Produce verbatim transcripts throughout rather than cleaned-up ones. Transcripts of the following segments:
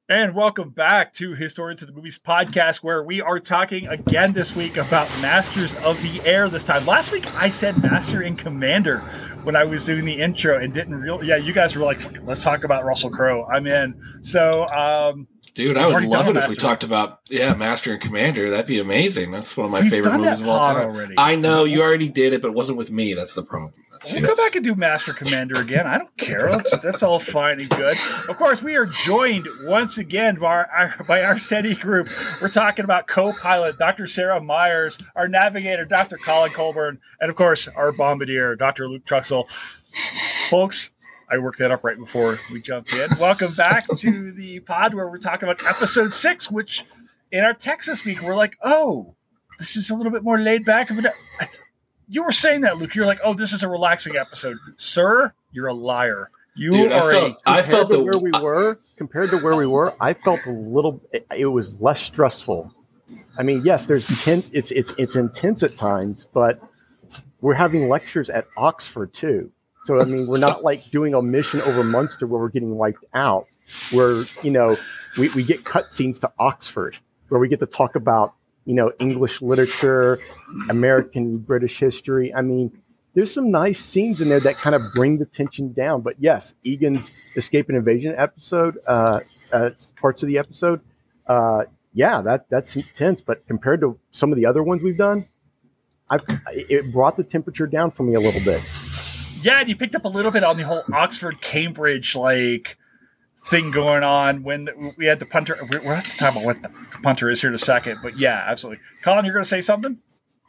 And welcome back to Historians of the Movies podcast, where we are talking again this week about Masters of the Air this time. Last week, I said Master and Commander when I was doing the intro and didn't really... Yeah, you guys were like, let's talk about Russell Crowe. I'm in. So, um... Dude, I would love it if we talked about, yeah, Master and Commander. That'd be amazing. That's one of my We've favorite done movies that of all pod time. already. I know, you already did it, but it wasn't with me. That's the problem. That's, We'll that's, go back and do Master Commander again. I don't care. That's, that's all fine and good. Of course, we are joined once again by our, by our SETI group. We're talking about co-pilot Doctor Sarah Myers, our navigator Doctor Colin Colburn, and of course, our bombardier Doctor Luke Truxell. Folks, I worked that up right before we jumped in. Welcome back to the pod where we're talking about episode six, which in our text this week, we're like, oh, this is a little bit more laid back. Of an, you were saying that, Luke. You're like, oh, this is a relaxing episode. Sir, you're a liar. You Dude, are I felt, a... I felt to the, where we were, compared to where we were, I felt a little, it, it was less stressful. I mean, yes, there's ten, it's, it's, it's intense at times, but we're having lectures at Oxford too. So, I mean, we're not like doing a mission over Munster where we're getting wiped out. Where, you know, we, we get cutscenes to Oxford where we get to talk about, you know, English literature, American, British history. I mean, there's some nice scenes in there that kind of bring the tension down. But yes, Egan's Escape and Invasion episode, uh, uh, parts of the episode, uh, yeah, that that's intense. But compared to some of the other ones we've done, I've, it brought the temperature down for me a little bit. Yeah, and you picked up a little bit on the whole Oxford Cambridge like thing going on when we had the punter. We're going to have to talk about what the punter is here in a second, but yeah, absolutely. Colin, you're going to say something?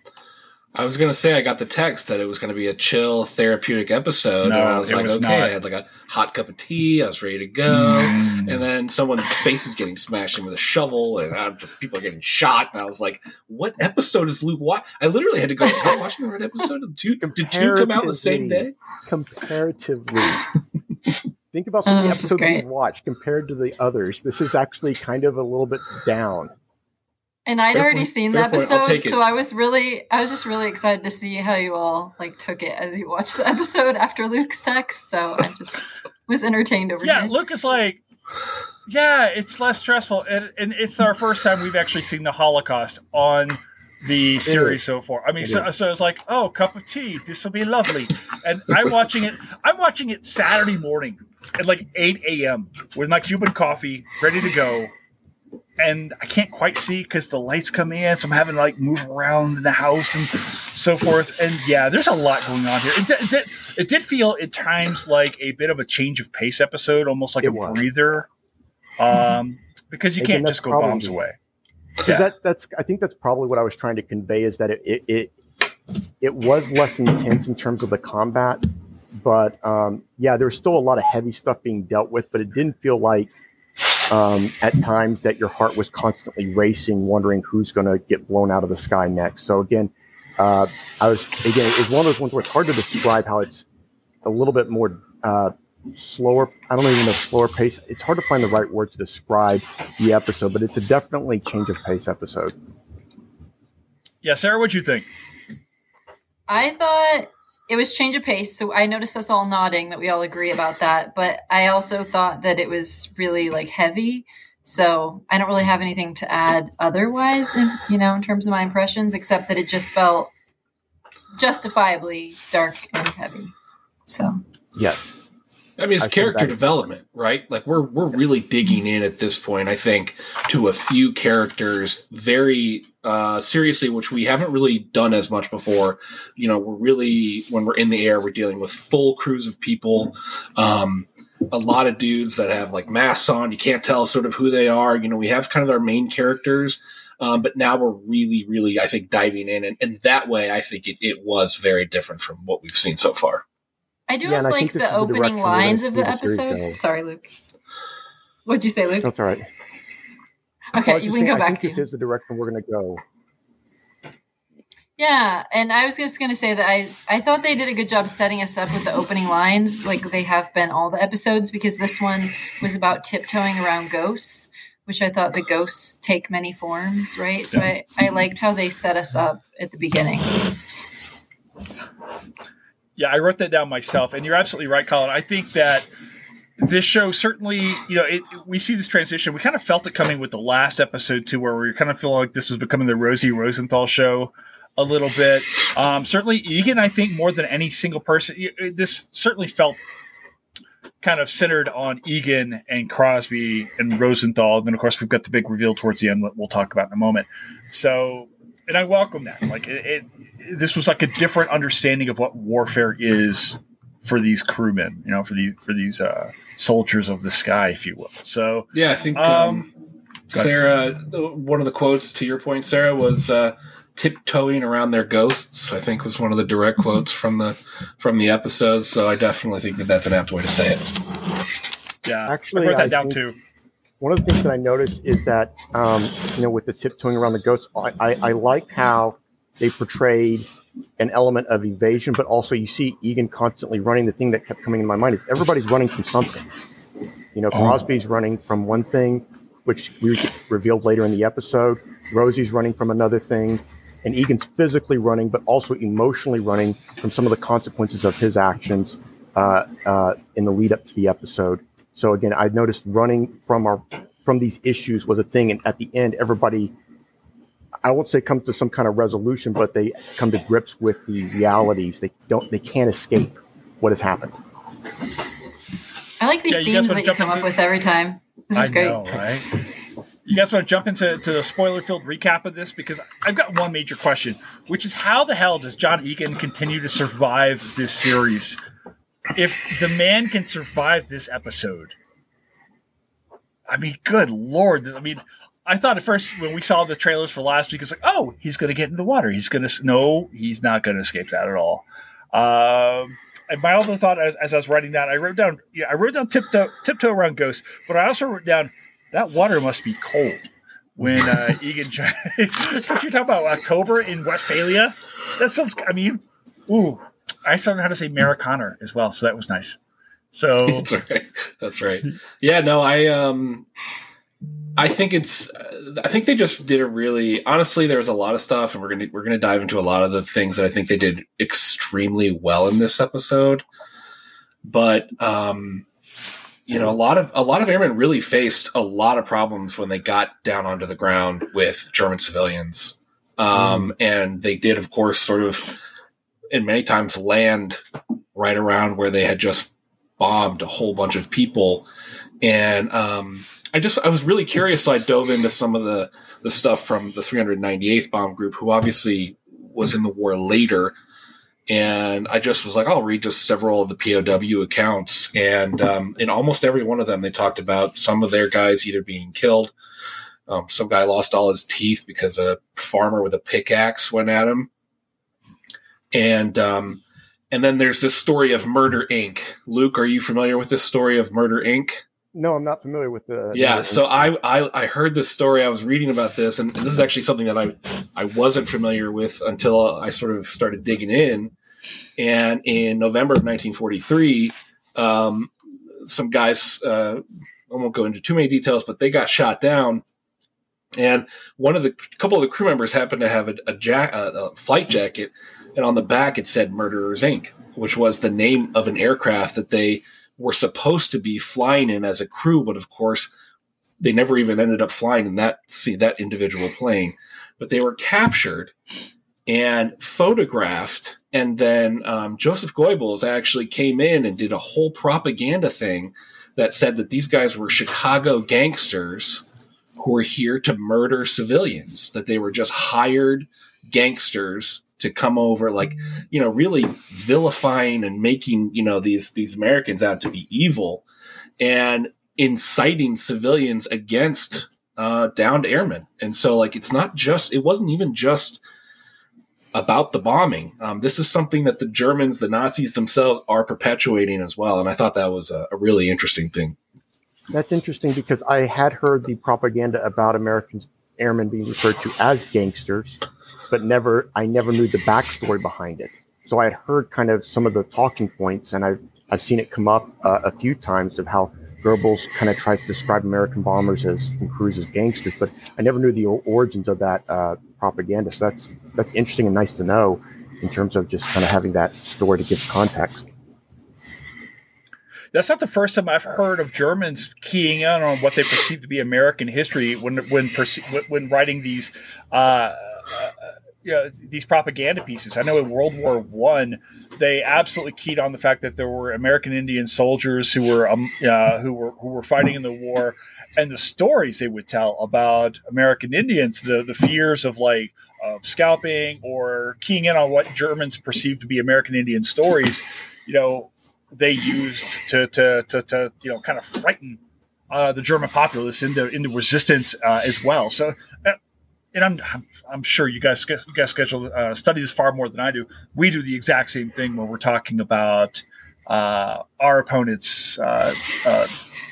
I was going to say I got the text that it was going to be a chill, therapeutic episode. No, and I was it like, was okay, not. I had like a hot cup of tea. I was ready to go. Mm. And then someone's face is getting smashed in with a shovel, and I'm just people are getting shot. And I was like, what episode is Luke watching? I literally had to go, am I watching the right episode? Did two, did two come out the same day? Comparatively. Think about some oh, of the episodes episodes we've watched compared to the others. This is actually kind of a little bit down. And I'd Fair already point. seen Fair the point. I'll episode, take it. so I was really, I was just really excited to see how you all like took it as you watched the episode after Luke's text. So I just was entertained over Yeah, here. Luke is like, yeah, it's less stressful, and, and it's our first time we've actually seen the Holocaust on the series so far. I mean, so, so it's like, oh, cup of tea, this will be lovely. And I'm watching it. I'm watching it Saturday morning at like eight a.m. with my Cuban coffee, ready to go. And I can't quite see because the lights come in, so I'm having to like move around in the house and so forth. And yeah, there's a lot going on here. It did, it did, it did feel at times like a bit of a change of pace episode, almost like It a was. breather, um, because you Again, can't that's just go probably- bombs away. Because Yeah. that, that's, I think that's probably what I was trying to convey is that it, it, it, it was less intense in terms of the combat, but um, yeah, there was still a lot of heavy stuff being dealt with, but it didn't feel like um, at times that your heart was constantly racing, wondering who's going to get blown out of the sky next. So again, uh, I was, again, it was one of those ones where it's hard to describe how it's a little bit more uh, slower. I don't even know slower pace. It's hard to find the right words to describe the episode, but it's a definitely change of pace episode. Yeah, Sarah, what'd you think? I thought it was change of pace, so I noticed us all nodding that we all agree about that. But I also thought that it was really like heavy. So I don't really have anything to add otherwise, in, you know, in terms of my impressions, except that it just felt justifiably dark and heavy. So Yes. I mean, it's I think character that- development, right? Like we're we're really digging in at this point, I think, to a few characters very uh, seriously, which we haven't really done as much before. You know, we're really when we're in the air, we're dealing with full crews of people, um, a lot of dudes that have like masks on. You can't tell sort of who they are. You know, we have kind of our main characters, um, but now we're really, really, I think, diving in, and, and that way, I think it, it was very different from what we've seen so far. I do Yeah, always and I like think this the is the opening direction we're lines gonna of see the the series episodes. going. Sorry, Luke. What'd you say, Luke? That's all right. Okay, I was you just can saying, go I back think to this you. is the direction we're going to go. Yeah, and I was just going to say that I, I thought they did a good job setting us up with the opening lines, like they have been all the episodes, because this one was about tiptoeing around ghosts, which I thought the ghosts take many forms, right? So I, I liked how they set us up at the beginning. Yeah, I wrote that down myself, and you're absolutely right, Colin. I think that this show certainly, you know, it, we see this transition. We kind of felt it coming with the last episode too, where we kind of feel like this was becoming the Rosie Rosenthal show a little bit. Um, certainly, Egan, I think more than any single person, this certainly felt kind of centered on Egan and Crosby and Rosenthal. And then, of course, we've got the big reveal towards the end that we'll talk about in a moment. So, and I welcome that. Like, it, it this was like a different understanding of what warfare is for these crewmen, you know, for the for these uh, soldiers of the sky, if you will. So yeah, I think um, um, Sarah, one of the quotes to your point, Sarah, was uh, tiptoeing around their ghosts. I think was one of the direct quotes from the from the episode. So I definitely think that that's an apt way to say it. Yeah, Actually, I wrote that I down think too. One of the things that I noticed is that um, you know, with the tiptoeing around the ghosts, I, I, I like how they portrayed an element of evasion, but also you see Egan constantly running. The thing that kept coming in my mind is everybody's running from something. You know, Crosby's oh. running from one thing, which we revealed later in the episode. Rosie's running from another thing, and Egan's physically running, but also emotionally running from some of the consequences of his actions uh, uh, in the lead up to the episode. So again, I noticed running from our from these issues was a thing, and at the end, everybody, I won't say come to some kind of resolution, but they come to grips with the realities. They don't, they can't escape what has happened. I like these yeah, themes you that you come into, up with every time. This is I great. Know, right? You guys want to jump into to the spoiler-filled recap of this? Because I've got one major question, which is how the hell does John Egan continue to survive this series? If the man can survive this episode, I mean, good Lord. I mean, I thought at first when we saw the trailers for last week, it's like, oh, he's going to get in the water. He's going to, no, he's not going to escape that at all. Um, and my other thought as, as I was writing down, I wrote down, yeah, I wrote down tiptoe, tiptoe around ghosts, but I also wrote down that water must be cold when uh, Egan, because you're talking about October in Westphalia. That sounds, I mean, ooh, I still know how to say Americana as well, so that was nice. So that's right. That's right. Yeah, no, I um, I think it's. I think they just did a really. Honestly, there was a lot of stuff, and we're gonna we're gonna dive into a lot of the things that I think they did extremely well in this episode. But um, you know, a lot of a lot of airmen really faced a lot of problems when they got down onto the ground with German civilians, um, mm. and they did, of course, sort of, and many times land right around where they had just bombed a whole bunch of people. And um, I just, I was really curious. So I dove into some of the, the stuff from the three hundred ninety-eighth Bomb Group, who obviously was in the war later. And I just was like, I'll read just several of the P O W accounts. And um, in almost every one of them, they talked about some of their guys either being killed. Um, some guy lost all his teeth because a farmer with a pickaxe went at him. And, um, And then there's this story of Murder Incorporated. Luke, are you familiar with this story of Murder Incorporated? No, I'm not familiar with the. Yeah, Murder so I, I I heard this story. I was reading about this, and, and this is actually something that I I wasn't familiar with until I sort of started digging in. And in November of nineteen forty-three, um, some guys, uh, I won't go into too many details, but they got shot down. And one of the couple of the crew members happened to have a, a, ja- a, a flight jacket. And on the back, it said Murderers Incorporated, which was the name of an aircraft that they were supposed to be flying in as a crew. But of course, they never even ended up flying in that, see, that individual plane. But they were captured and photographed. And then um, Joseph Goebbels actually came in and did a whole propaganda thing that said that these guys were Chicago gangsters who were here to murder civilians, that they were just hired gangsters to come over, like, you know, really vilifying and making, you know, these, these Americans out to be evil and inciting civilians against uh, downed airmen. And so, like, it's not just, it wasn't even just about the bombing. Um, this is something that the Germans, the Nazis themselves are perpetuating as well. And I thought that was a, a really interesting thing. That's interesting because I had heard the propaganda about American airmen being referred to as gangsters, but never, I never knew the backstory behind it. So I had heard kind of some of the talking points, and I've, I've seen it come up uh, a few times of how Goebbels kind of tries to describe American bombers as and crews as gangsters, but I never knew the origins of that uh, propaganda. So that's that's interesting and nice to know in terms of just kind of having that story to give context. that's not the first time I've heard of Germans keying in on what they perceive to be American history when when perce- when writing these uh, uh, you know, these propaganda pieces. I know in World War One, they absolutely keyed on the fact that there were American Indian soldiers who were um, uh, who were who were fighting in the war, and the stories they would tell about American Indians, the the fears of like of scalping or keying in on what Germans perceived to be American Indian stories, you know, they used to to to, to you know kind of frighten uh, the German populace into into resistance uh, as well. So. Uh, And I'm, I'm I'm sure you guys you guys schedule uh, study this far more than I do. We do the exact same thing when we're talking about uh, our opponents, uh, uh,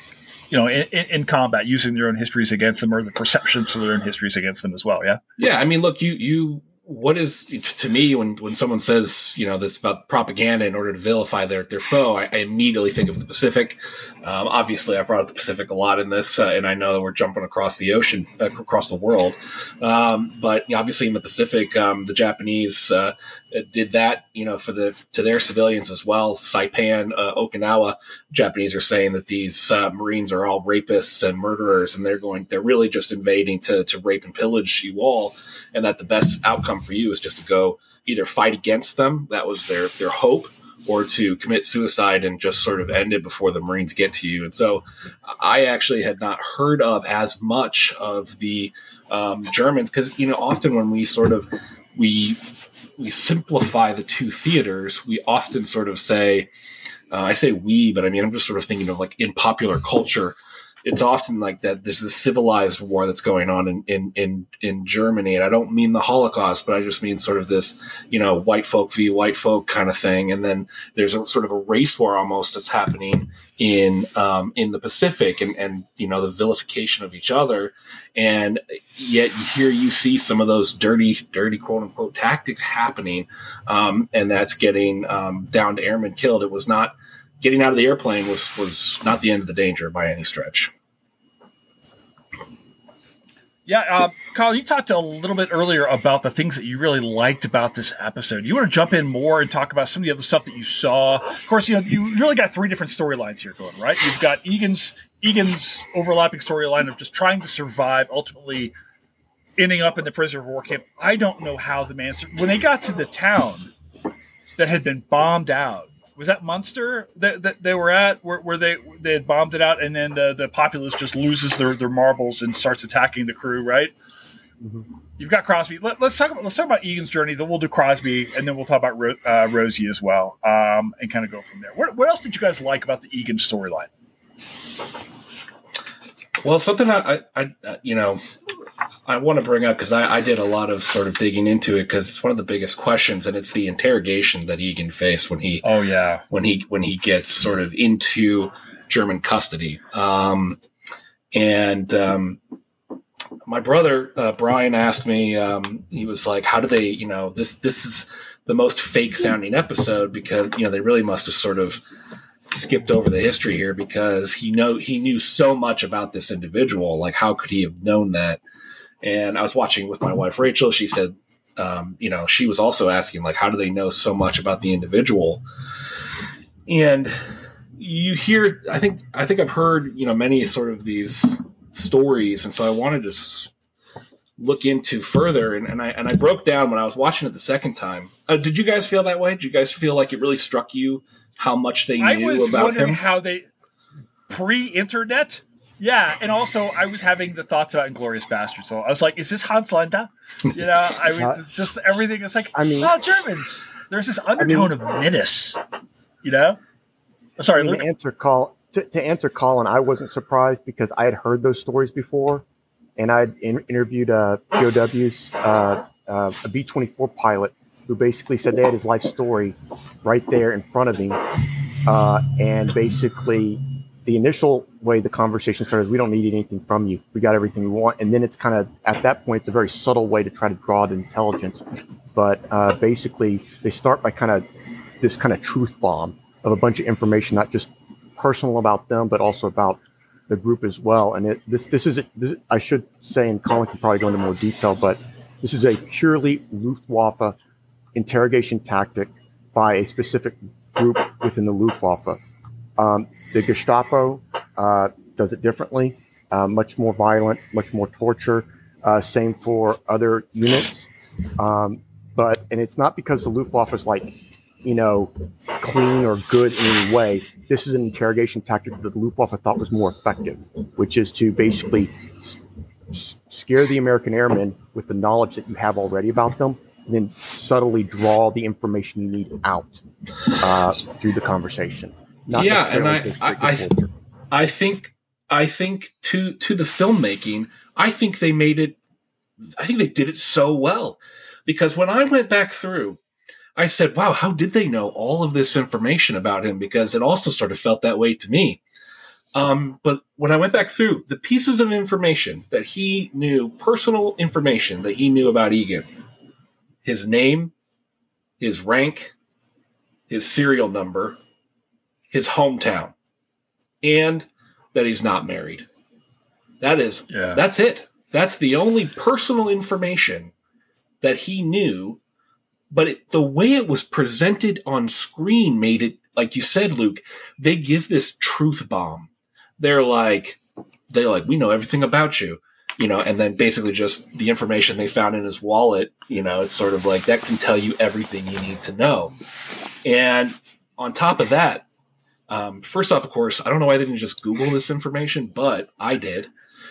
you know, in, in combat, using their own histories against them or the perceptions of their own histories against them as well. Yeah. Yeah. I mean, look, you you what is to me when when someone says you know this about propaganda in order to vilify their their foe, I, I immediately think of the Pacific. Um, obviously, I brought up the Pacific a lot in this, uh, and I know that we're jumping across the ocean, uh, across the world. Um, but you know, obviously, in the Pacific, um, the Japanese uh, did that, you know, for the to their civilians as well. Saipan, uh, Okinawa, Japanese are saying that these uh, Marines are all rapists and murderers, and they're going, they're really just invading to to rape and pillage you all, and that the best outcome for you is just to go either fight against them. That was their their hope. Or to commit suicide and just sort of end it before the Marines get to you. And so I actually had not heard of as much of the um, Germans because, you know, often when we sort of, we, we simplify the two theaters, we often sort of say, uh, I say we, but I mean, I'm just sort of thinking of like in popular culture, it's often like that there's this civilized war that's going on in, in, in, in Germany. And I don't mean the Holocaust, but I just mean sort of this, you know, white folk v. white folk kind of thing. And then there's a sort of a race war almost that's happening in, um, in the Pacific and, and, you know, the vilification of each other. And yet here you see some of those dirty, dirty quote unquote tactics happening. Um, and that's getting, um, down to airmen killed. It was not getting out of the airplane was, was not the end of the danger by any stretch. Yeah, uh, Colin, you talked a little bit earlier about the things that you really liked about this episode. You want to jump in more and talk about some of the other stuff that you saw? Of course, you know you really got three different storylines here going, right? You've got Egan's Egan's overlapping storyline of just trying to survive, ultimately ending up in the prisoner of war camp. I don't know how the man when they got to the town that had been bombed out. Was that Munster that, that they were at where, where they they had bombed it out, and then the, the populace just loses their, their marbles and starts attacking the crew, right? Mm-hmm. You've got Crosby. Let, let's talk about let's talk about Egan's journey. Then we'll do Crosby, and then we'll talk about Ro, uh, Rosie as well, um, and kind of go from there. What, what else did you guys like about the Egan storyline? Well, something I, I, I you know. I want to bring up because I, I did a lot of sort of digging into it because it's one of the biggest questions, and it's the interrogation that Egan faced when he oh yeah when he when he gets sort of into German custody. Um, and um, my brother uh, Brian asked me, um, he was like, "How do they? You know, this this is the most fake sounding episode because you know they really must have sort of." skipped over the history here because he know he knew so much about this individual. Like, how could he have known that?" And I was watching with my wife, Rachel. She said, um, you know, she was also asking, like, how do they know so much about the individual? And you hear, I think, I think I've heard, you know, many sort of these stories. And so I wanted to s- look into further. And, and I, and I broke down when I was watching it the second time. Uh, did you guys feel that way? Did you guys feel like it really struck you how much they knew I was about wondering him? How they pre-internet. Yeah, and also I was having the thoughts about Inglourious Basterds. So I was like, "Is this Hans Landa?" You know, I mean, it's just everything. It's like, I mean, oh, Germans. There's this undertone I mean, of menace. You know. I'm sorry. I mean, to answer call to, to answer Colin, I wasn't surprised because I had heard those stories before, and I in, interviewed a P O W's uh, uh, a B twenty-four pilot who basically said they had his life story right there in front of him, uh, and basically. The initial way the conversation started is we don't need anything from you. We got everything we want. And then it's kind of, at that point, it's a very subtle way to try to draw the intelligence. But uh, basically, they start by kind of this kind of truth bomb of a bunch of information, not just personal about them, but also about the group as well. And it, this, this is, this, I should say, and Colin can probably go into more detail, but this is a purely Luftwaffe interrogation tactic by a specific group within the Luftwaffe. Um, the Gestapo uh, does it differently, uh, much more violent, much more torture. Uh, same for other units. Um, but, and it's not because the Luftwaffe is like, you know, clean or good in any way. This is an interrogation tactic that the Luftwaffe thought was more effective, which is to basically s- scare the American airmen with the knowledge that you have already about them, and then subtly draw the information you need out uh, through the conversation. Not yeah, and necessarily I, I, I, th- I think, I think to to the filmmaking, I think they made it. I think they did it so well, because when I went back through, I said, "Wow, how did they know all of this information about him?" Because it also sort of felt that way to me. Um, but when I went back through the pieces of information that he knew, personal information that he knew about Egan, his name, his rank, his serial number, his hometown, and that he's not married. That is, yeah. That's it. That's the only personal information that he knew. But it, the way it was presented on screen made it, like you said, Luke, they give this truth bomb. They're like, they're like, we know everything about you, you know, and then basically just the information they found in his wallet, you know, it's sort of like that can tell you everything you need to know. And on top of that, um, first off, of course, I don't know why they didn't just Google this information, but I did.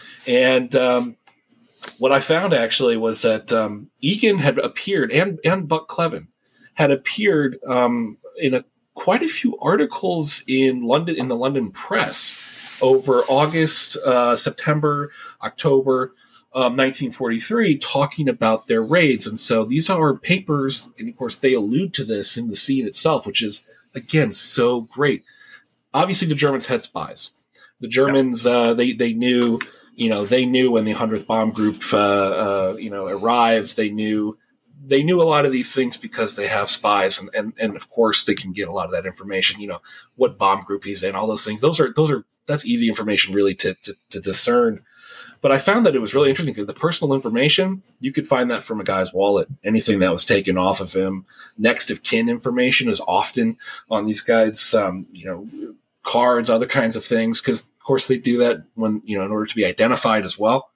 And um, what I found actually was that um, Egan had appeared, and, and Buck Cleven had appeared um, in a, quite a few articles in London, in the London press over August, uh, September, October um, nineteen forty-three, talking about their raids. And so these are papers, and of course they allude to this in the scene itself, which is, again, so great. Obviously, the Germans had spies. The Germans, uh, they they knew, you know, they knew when the hundredth Bomb Group, uh, uh, you know, arrived. They knew they knew a lot of these things because they have spies, and, and and of course they can get a lot of that information. You know, what bomb group he's in, all those things. Those are those are that's easy information really to to, to discern. But I found that it was really interesting because the personal information, you could find that from a guy's wallet. Anything that was taken off of him, next of kin information is often on these guys. Um, you know. Cards, other kinds of things, because of course they do that when, you know, in order to be identified as well.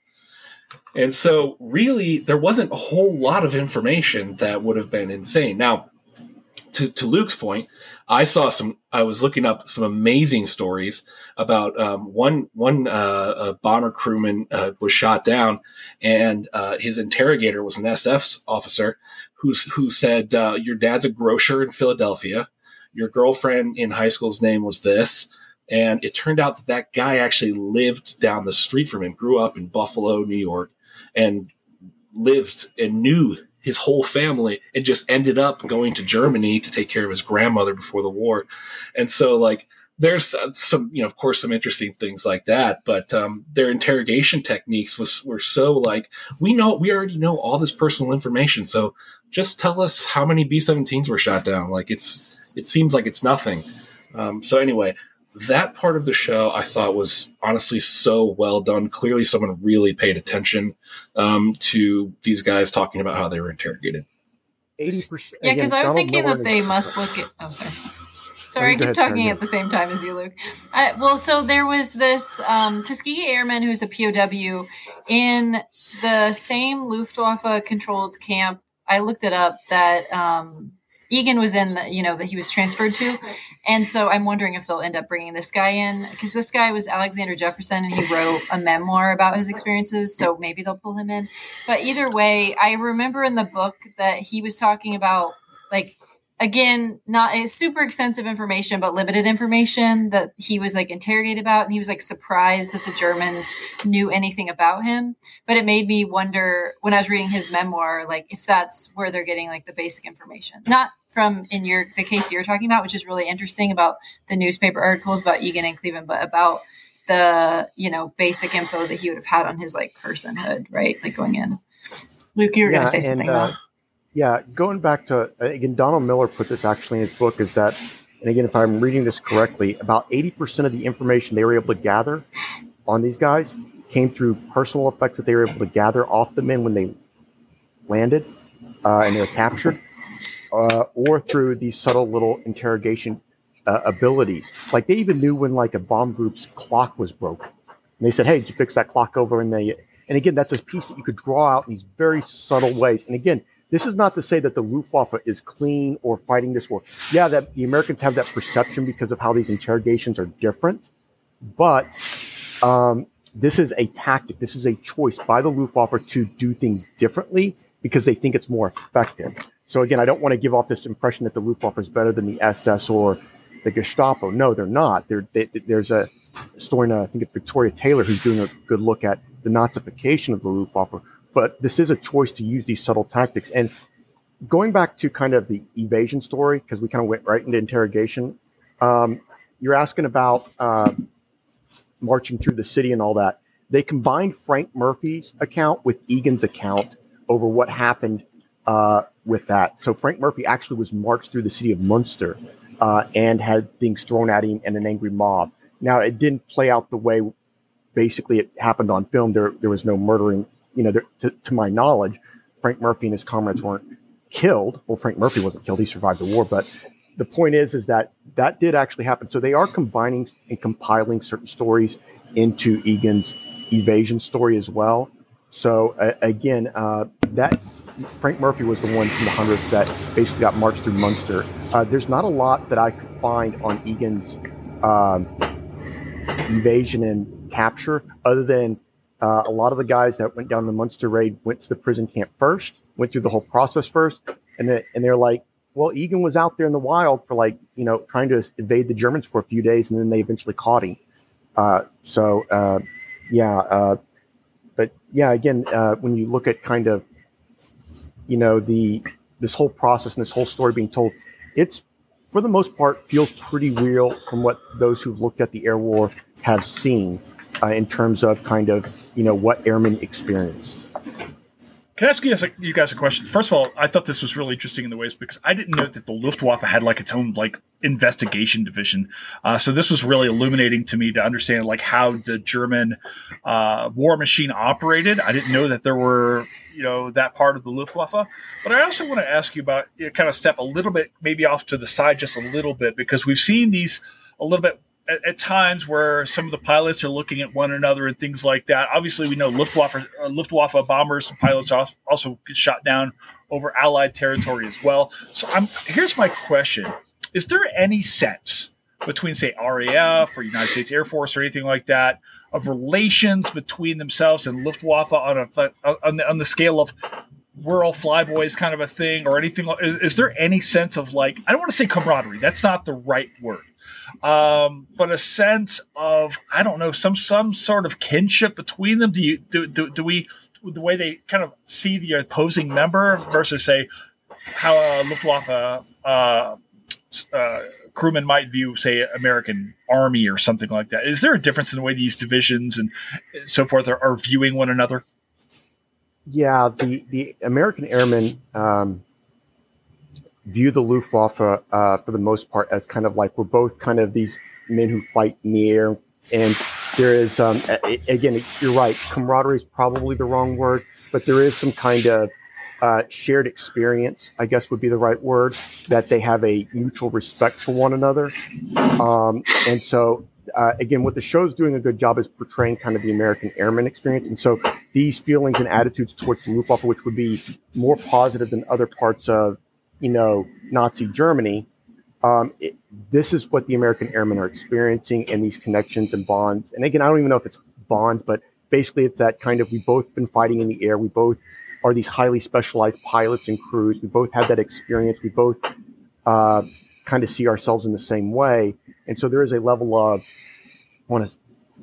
And so really there wasn't a whole lot of information that would have been insane. Now, to, to Luke's point, I saw some, I was looking up some amazing stories about um, one, one uh, a bomber crewman uh, was shot down, and uh, his interrogator was an S F officer who's, who said, uh, your dad's a grocer in Philadelphia. Your girlfriend in high school's name was this. And it turned out that that guy actually lived down the street from him, grew up in Buffalo, New York, and lived and knew his whole family, and just ended up going to Germany to take care of his grandmother before the war. And so, like, there's some, you know, of course, some interesting things like that, but um, their interrogation techniques was were so like, we know, we already know all this personal information. So just tell us how many B seventeens were shot down. Like, it's, it seems like it's nothing. Um, so anyway, that part of the show I thought was honestly so well done. Clearly someone really paid attention um, to these guys talking about how they were interrogated. eighty percent. Yeah, because I was thinking that they must look at... Oh, sorry. Sorry, I keep talking at the same time as you, Luke. Uh, well, so there was this um, Tuskegee Airman who's a P O W in the same Luftwaffe-controlled camp. I looked it up that... Um, Egan was in, the, you know, that he was transferred to. And so I'm wondering if they'll end up bringing this guy in, because this guy was Alexander Jefferson and he wrote a memoir about his experiences. So maybe they'll pull him in. But either way, I remember in the book that he was talking about, like, again, not a super extensive information, but limited information that he was like interrogated about. And he was like surprised that the Germans knew anything about him. But it made me wonder when I was reading his memoir, like if that's where they're getting like the basic information, not from in your, the case you're talking about, which is really interesting about the newspaper articles about Egan and Cleveland, but about the, you know, basic info that he would have had on his like personhood, right? Like going in. Luke, you were yeah, going to say something. And, uh, Yeah, going back to, again, Donald Miller put this actually in his book, is that, and again, if I'm reading this correctly, about eighty percent of the information they were able to gather on these guys came through personal effects that they were able to gather off the men when they landed uh, and they were captured, uh, or through these subtle little interrogation uh, abilities. Like they even knew when like a bomb group's clock was broken. And they said, hey, did you fix that clock over? And they, and again, that's a piece that you could draw out in these very subtle ways. And again, this is not to say that the Luftwaffe is clean or fighting this war. Yeah, that the Americans have that perception because of how these interrogations are different. But um, this is a tactic. This is a choice by the Luftwaffe to do things differently because they think it's more effective. So again, I don't want to give off this impression that the Luftwaffe is better than the S S or the Gestapo. No, they're not. They're, they, there's a story, I think it's Victoria Taylor, who's doing a good look at the Nazification of the Luftwaffe. But this is a choice to use these subtle tactics. And going back to kind of the evasion story, because we kind of went right into interrogation, um, you're asking about uh, marching through the city and all that. They combined Frank Murphy's account with Egan's account over what happened uh, with that. So Frank Murphy actually was marched through the city of Munster uh, and had things thrown at him and an angry mob. Now, it didn't play out the way basically it happened on film. There, there was no murdering. You know, there, to, to my knowledge, Frank Murphy and his comrades weren't killed. Well, Frank Murphy wasn't killed. He survived the war. But the point is, is that that did actually happen. So they are combining and compiling certain stories into Egan's evasion story as well. So uh, again, uh, that Frank Murphy was the one from the hundredth that basically got marched through Munster. Uh, there's not a lot that I could find on Egan's um, evasion and capture other than Uh, a lot of the guys that went down the Munster raid went to the prison camp first, went through the whole process first, and then, and they're like, well, Egan was out there in the wild for like, you know, trying to evade the Germans for a few days, and then they eventually caught him. Uh, so, uh, yeah, uh, but yeah, again, uh, when you look at kind of, you know, the this whole process and this whole story being told, it's for the most part feels pretty real from what those who've looked at the air war have seen. Uh, in terms of kind of, you know, what airmen experienced. Can I ask you guys, a, you guys a question? First of all, I thought this was really interesting in the ways because I didn't know that the Luftwaffe had like its own like investigation division. Uh, so this was really illuminating to me to understand like how the German uh, war machine operated. I didn't know that there were, you know, that part of the Luftwaffe. But I also want to ask you about, you know, kind of step a little bit, maybe off to the side just a little bit, because we've seen these a little bit At, at times where some of the pilots are looking at one another and things like that. Obviously, we know Luftwaffe, uh, Luftwaffe bombers and pilots also get shot down over Allied territory as well. So I'm, here's my question. Is there any sense between, say, R A F or United States Air Force or anything like that of relations between themselves and Luftwaffe on, a, on, the, on the scale of we're all flyboys kind of a thing or anything? Is, is there any sense of like, I don't want to say camaraderie. That's not the right word. Um, but a sense of, I don't know, some some sort of kinship between them. Do you do do, do we the way they kind of see the opposing member versus say how a Luftwaffe uh, uh, crewman might view, say, American Army or something like that? Is there a difference in the way these divisions and so forth are, are viewing one another? Yeah, the the American airmen um, view the Luftwaffe uh, for the most part as kind of like we're both kind of these men who fight in the air. And there is, um, again, you're right, camaraderie is probably the wrong word, but there is some kind of uh, shared experience, I guess would be the right word, that they have a mutual respect for one another. Um, and so, uh, again, what the show's doing a good job is portraying kind of the American airman experience. And so these feelings and attitudes towards the Luftwaffe, which would be more positive than other parts of, you know, Nazi Germany, um, it, this is what the American airmen are experiencing, and these connections and bonds. And again, I don't even know if it's bonds, but basically it's that kind of, we've both been fighting in the air. We both are these highly specialized pilots and crews. We both had that experience. We both uh, kind of see ourselves in the same way. And so there is a level of, I want to,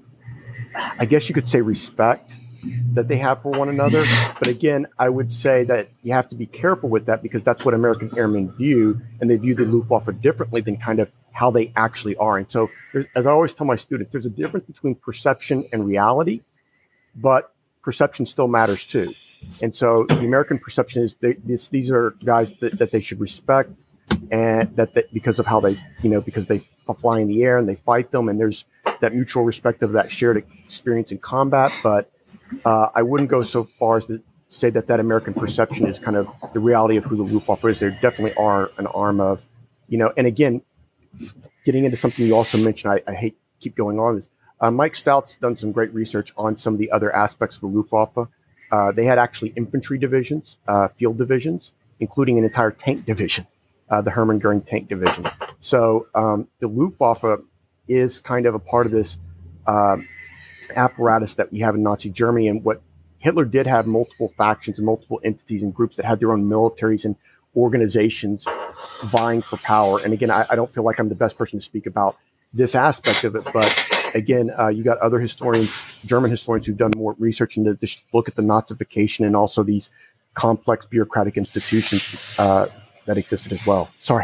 I guess you could say, respect that they have for one another. But again, I would say that you have to be careful with that, because that's what American airmen view, and they view the Luftwaffe differently than kind of how they actually are. And so, as I always tell my students, there's a difference between perception and reality, but perception still matters too. And so the American perception is they, this, these are guys that, that they should respect, and that, that because of how they, you know, because they fly in the air and they fight them, and there's that mutual respect of that shared experience in combat. But Uh, I wouldn't go so far as to say that that American perception is kind of the reality of who the Luftwaffe is. There definitely are an arm of, you know, and again, getting into something you also mentioned, I, I hate to keep going on this. Uh, Mike Stout's done some great research on some of the other aspects of the Luftwaffe. Uh, they had actually infantry divisions, uh, field divisions, including an entire tank division, uh, the Hermann Goering Tank Division. So um, the Luftwaffe is kind of a part of this uh, apparatus that we have in Nazi Germany. And what Hitler did have multiple factions and multiple entities and groups that had their own militaries and organizations vying for power. And again, I, I don't feel like I'm the best person to speak about this aspect of it, but again, uh, you got other historians, German historians, who've done more research into this, look at the Nazification and also these complex bureaucratic institutions uh, that existed as well. Sorry.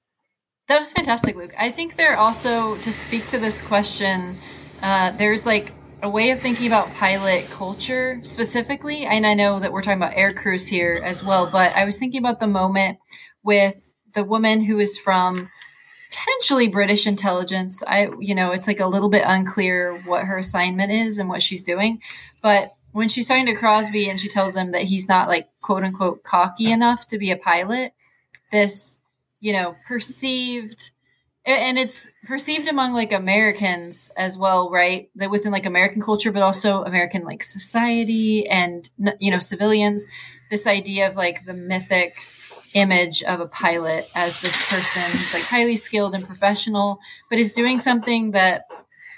That was fantastic, Luke. I think there also, to speak to this question, uh, there's like a way of thinking about pilot culture specifically. And I know that we're talking about air crews here as well, but I was thinking about the moment with the woman who is from potentially British intelligence. I, you know, it's like a little bit unclear what her assignment is and what she's doing. But when she's talking to Crosby and she tells him that he's not like quote unquote cocky enough to be a pilot, this, you know, perceived, and it's perceived among like Americans as well, right? That within like American culture, but also American like society and, you know, civilians, this idea of like the mythic image of a pilot as this person who's like highly skilled and professional, but is doing something that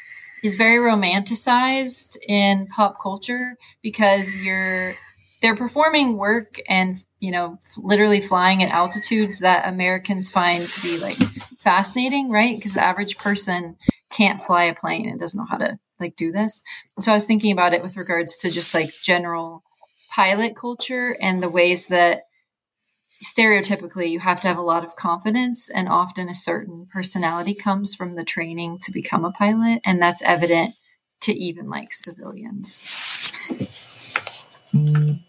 is very romanticized in pop culture because you're, they're performing work and, you know, literally flying at altitudes that Americans find to be like fascinating, right? Because the average person can't fly a plane and doesn't know how to like do this. And so I was thinking about it with regards to just like general pilot culture and the ways that stereotypically you have to have a lot of confidence, and often a certain personality comes from the training to become a pilot, and that's evident to even like civilians. Can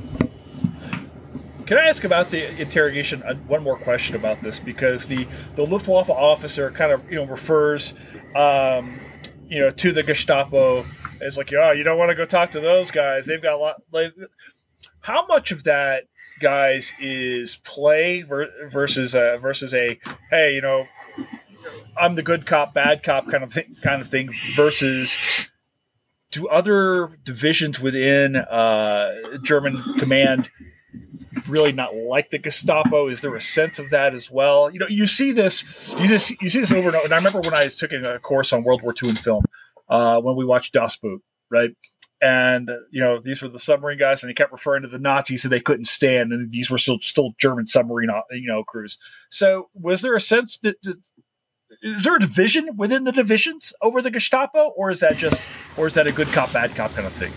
I ask about the interrogation? Uh, one more question about this, because the, the Luftwaffe officer kind of, you know, refers, um, you know, to the Gestapo as like, oh, you don't want to go talk to those guys. They've got a lot. Like, how much of that, guys, is play versus a, versus a, hey, you know, I'm the good cop, bad cop kind of thing, kind of thing, versus do other divisions within uh, German command really not like the Gestapo? Is there a sense of that as well? You know, you see this, you just you see this over and over. And I remember when I was taking a course on World War Two in film, uh, when we watched Das Boot, right? And, you know, these were the submarine guys, and they kept referring to the Nazis, so they couldn't stand, and these were still still German submarine, you know, crews. So was there a sense that, that is there a division within the divisions over the Gestapo, or is that just, or is that a good cop, bad cop kind of thing?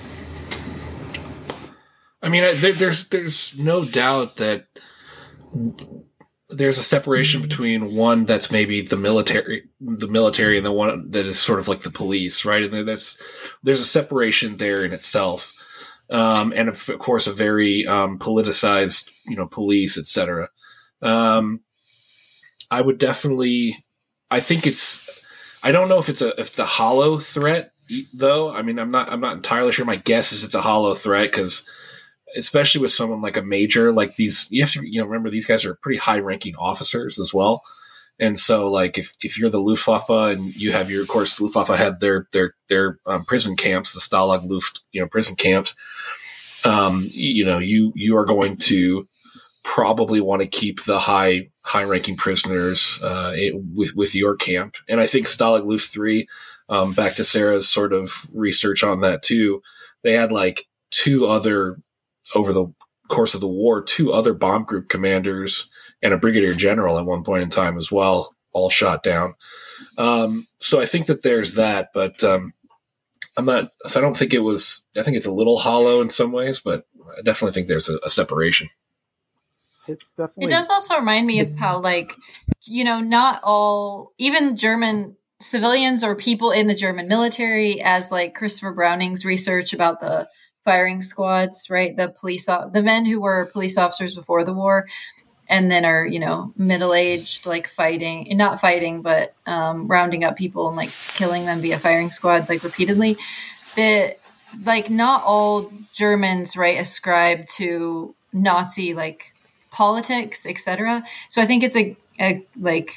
I mean, there, there's there's no doubt that there's a separation between one that's maybe the military, the military, and the one that is sort of like the police, right? And there's there's a separation there in itself, um, and of course a very um, politicized, you know, police, et cetera. Um, I would definitely, I think it's, I don't know if it's a if it's a hollow threat though. I mean, I'm not I'm not entirely sure. My guess is it's a hollow threat because, especially with someone like a major, like these, you have to, you know, remember these guys are pretty high ranking officers as well. And so like, if, if you're the Luftwaffe and you have your, of course, Luftwaffe had their, their, their um, prison camps, the Stalag Luft, you know, prison camps, um, you know, you, you are going to probably want to keep the high, high ranking prisoners, uh, it, with, with your camp. And I think Stalag Luft three, um, back to Sarah's sort of research on that too, they had like two other, over the course of the war, two other bomb group commanders and a brigadier general at one point in time as well, all shot down. Um, so I think that there's that, but um, I'm not, so I don't think it was, I think it's a little hollow in some ways, but I definitely think there's a, a separation. It's definitely. It does also remind me of how, like, you know, not all, even German civilians or people in the German military, as like Christopher Browning's research about the firing squads, right? The police, the men who were police officers before the war, and then are, you know, middle-aged, like fighting, not fighting, but um, rounding up people and like killing them via firing squad, like repeatedly. The like, not all Germans, right, ascribe to Nazi like politics, et cetera. So I think it's a, a like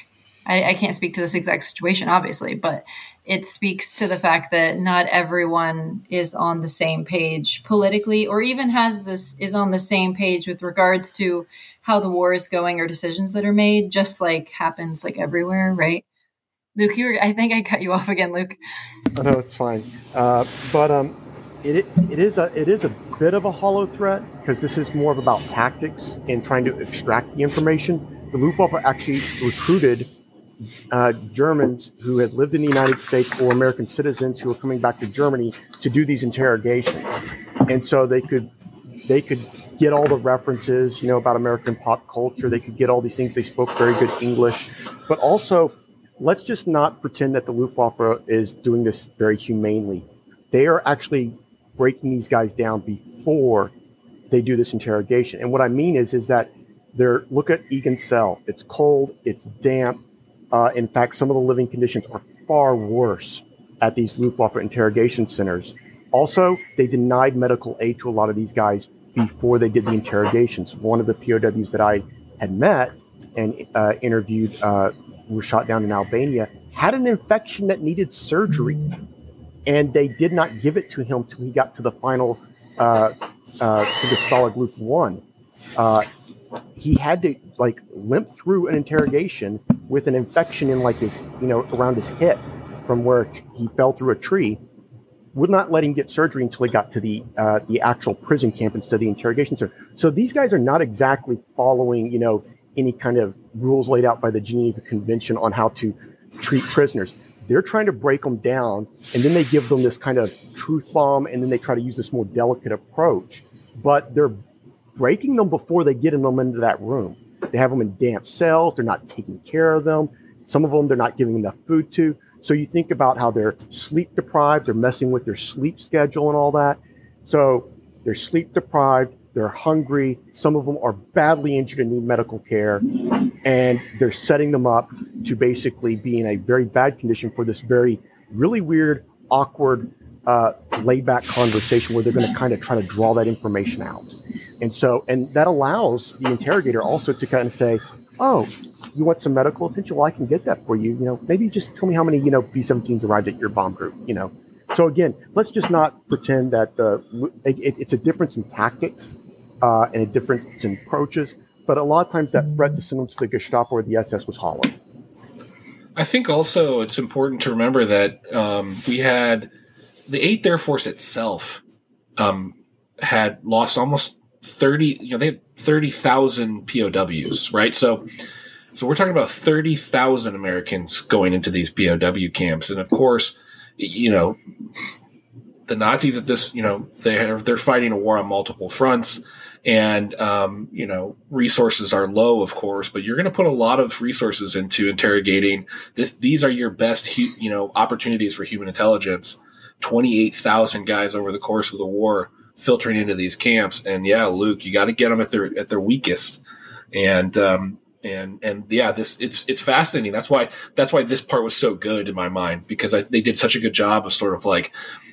I, I can't speak to this exact situation, obviously, but it speaks to the fact that not everyone is on the same page politically, or even has this is on the same page with regards to how the war is going or decisions that are made, just like happens like everywhere, right? Luke, you were, I think I cut you off again, Luke. Oh, no, it's fine. Uh, but um, it it is a it is a bit of a hollow threat, because this is more of about tactics and trying to extract the information. The Luftwaffe actually recruited uh, Germans who had lived in the United States or American citizens who were coming back to Germany to do these interrogations, and so they could they could get all the references, you know, about American pop culture. They could get all these things. They spoke very good English, but also, let's just not pretend that the Luftwaffe is doing this very humanely. They are actually breaking these guys down before they do this interrogation. And what I mean is, is that they're, look at Egan's cell. It's cold, it's damp. Uh, in fact, some of the living conditions are far worse at these Luftwaffe interrogation centers. Also, they denied medical aid to a lot of these guys before they did the interrogations. One of the P O Ws that I had met and uh, interviewed, uh, was shot down in Albania, had an infection that needed surgery, and they did not give it to him till he got to the final, uh, uh, to the Stalag Luft one. Uh, he had to like limp through an interrogation with an infection in like his, you know, around his hip from where he fell through a tree. Would not let him get surgery until he got to the uh, the actual prison camp instead of the interrogation center. So these guys are not exactly following, you know, any kind of rules laid out by the Geneva Convention on how to treat prisoners. They're trying to break them down, and then they give them this kind of truth bomb, and then they try to use this more delicate approach. But they're breaking them before they get them into that room. They have them in damp cells. They're not taking care of them. Some of them they're not giving enough food to. So you think about how they're sleep deprived. They're messing with their sleep schedule and all that. So they're sleep deprived. They're hungry. Some of them are badly injured and need medical care. And they're setting them up to basically be in a very bad condition for this very, really weird, awkward, uh, laid-back conversation where they're going to kind of try to draw that information out. And so, and that allows the interrogator also to kind of say, oh, you want some medical attention? Well, I can get that for you. You know, maybe just tell me how many, you know, B seventeens arrived at your bomb group, you know. So again, let's just not pretend that the, it, it's a difference in tactics. Uh, and a difference in approaches, but a lot of times that threat to send them to the Gestapo or the S S was hollow. I think also it's important to remember that um, we had the eighth Air Force itself um, had lost almost thirty. You know, they had thirty thousand P O Ws, right? So, so we're talking about thirty thousand Americans going into these P O W camps, and of course, you know, the Nazis at this, you know, they're they're fighting a war on multiple fronts. And, um, you know, resources are low, of course, but you're going to put a lot of resources into interrogating this. These are your best, you know, opportunities for human intelligence. twenty-eight thousand guys over the course of the war filtering into these camps. And yeah, Luke, you got to get them at their, at their weakest. And, um, and, and yeah, this, it's, it's fascinating. That's why, that's why this part was so good in my mind, because I, they did such a good job of sort of like,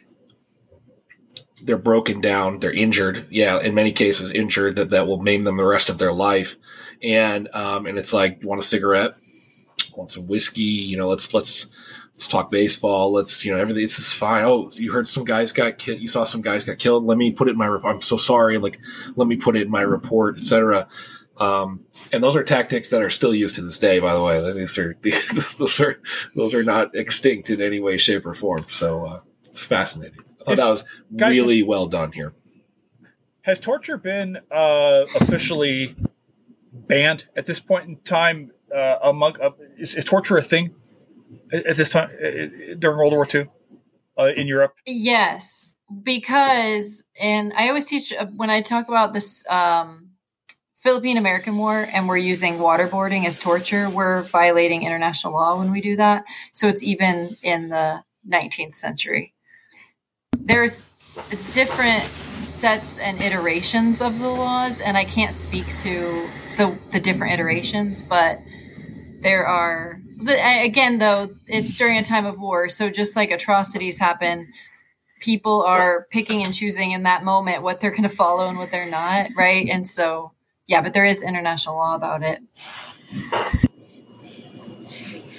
they're broken down, they're injured. Yeah, in many cases injured that, that will maim them the rest of their life. And um, and it's like, you want a cigarette? Want some whiskey? You know, let's let's let's talk baseball. Let's, you know, everything. It's just fine. Oh, you heard some guys got killed. You saw some guys got killed. Let me put it in my report. I'm so sorry. Like, let me put it in my report, et cetera. Um, and those are tactics that are still used to this day, by the way. These are those are those are not extinct in any way, shape, or form. So uh, it's fascinating. I thought that was Guys, really well done here. Has torture been uh, officially banned at this point in time? Uh, among uh, is, is torture a thing at this time uh, during World War Two uh, in Europe? Yes, because and I always teach uh, when I talk about this um, Philippine American War, and we're using waterboarding as torture. We're violating international law when we do that. So it's even in the nineteenth century. There's different sets and iterations of the laws, and I can't speak to the the different iterations, but there are, again, though, it's during a time of war, so just like atrocities happen, people are picking and choosing in that moment what they're going to follow and what they're not, right? And so, yeah, but there is international law about it.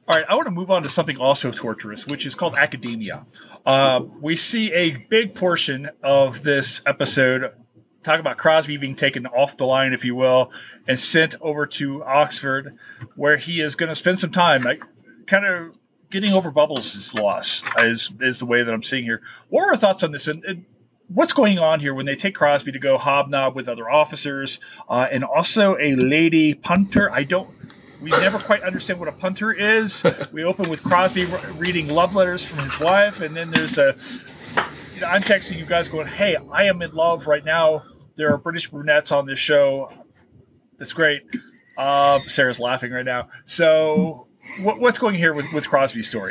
All right, I want to move on to something also torturous, which is called academia. Uh, we see a big portion of this episode talk about Crosby being taken off the line, if you will, and sent over to Oxford, where he is going to spend some time, like, kind of getting over Bubbles' loss, is, is the way that I'm seeing here. What are our thoughts on this? And, and what's going on here when they take Crosby to go hobnob with other officers, uh, and also a lady punter? I don't... We never quite understand what a punter is. We open with Crosby re- reading love letters from his wife, and then there's a... You know, I'm texting you guys going, hey, I am in love right now. There are British brunettes on this show. That's great. Uh, Sarah's laughing right now. So what, what's going here with, with Crosby's story?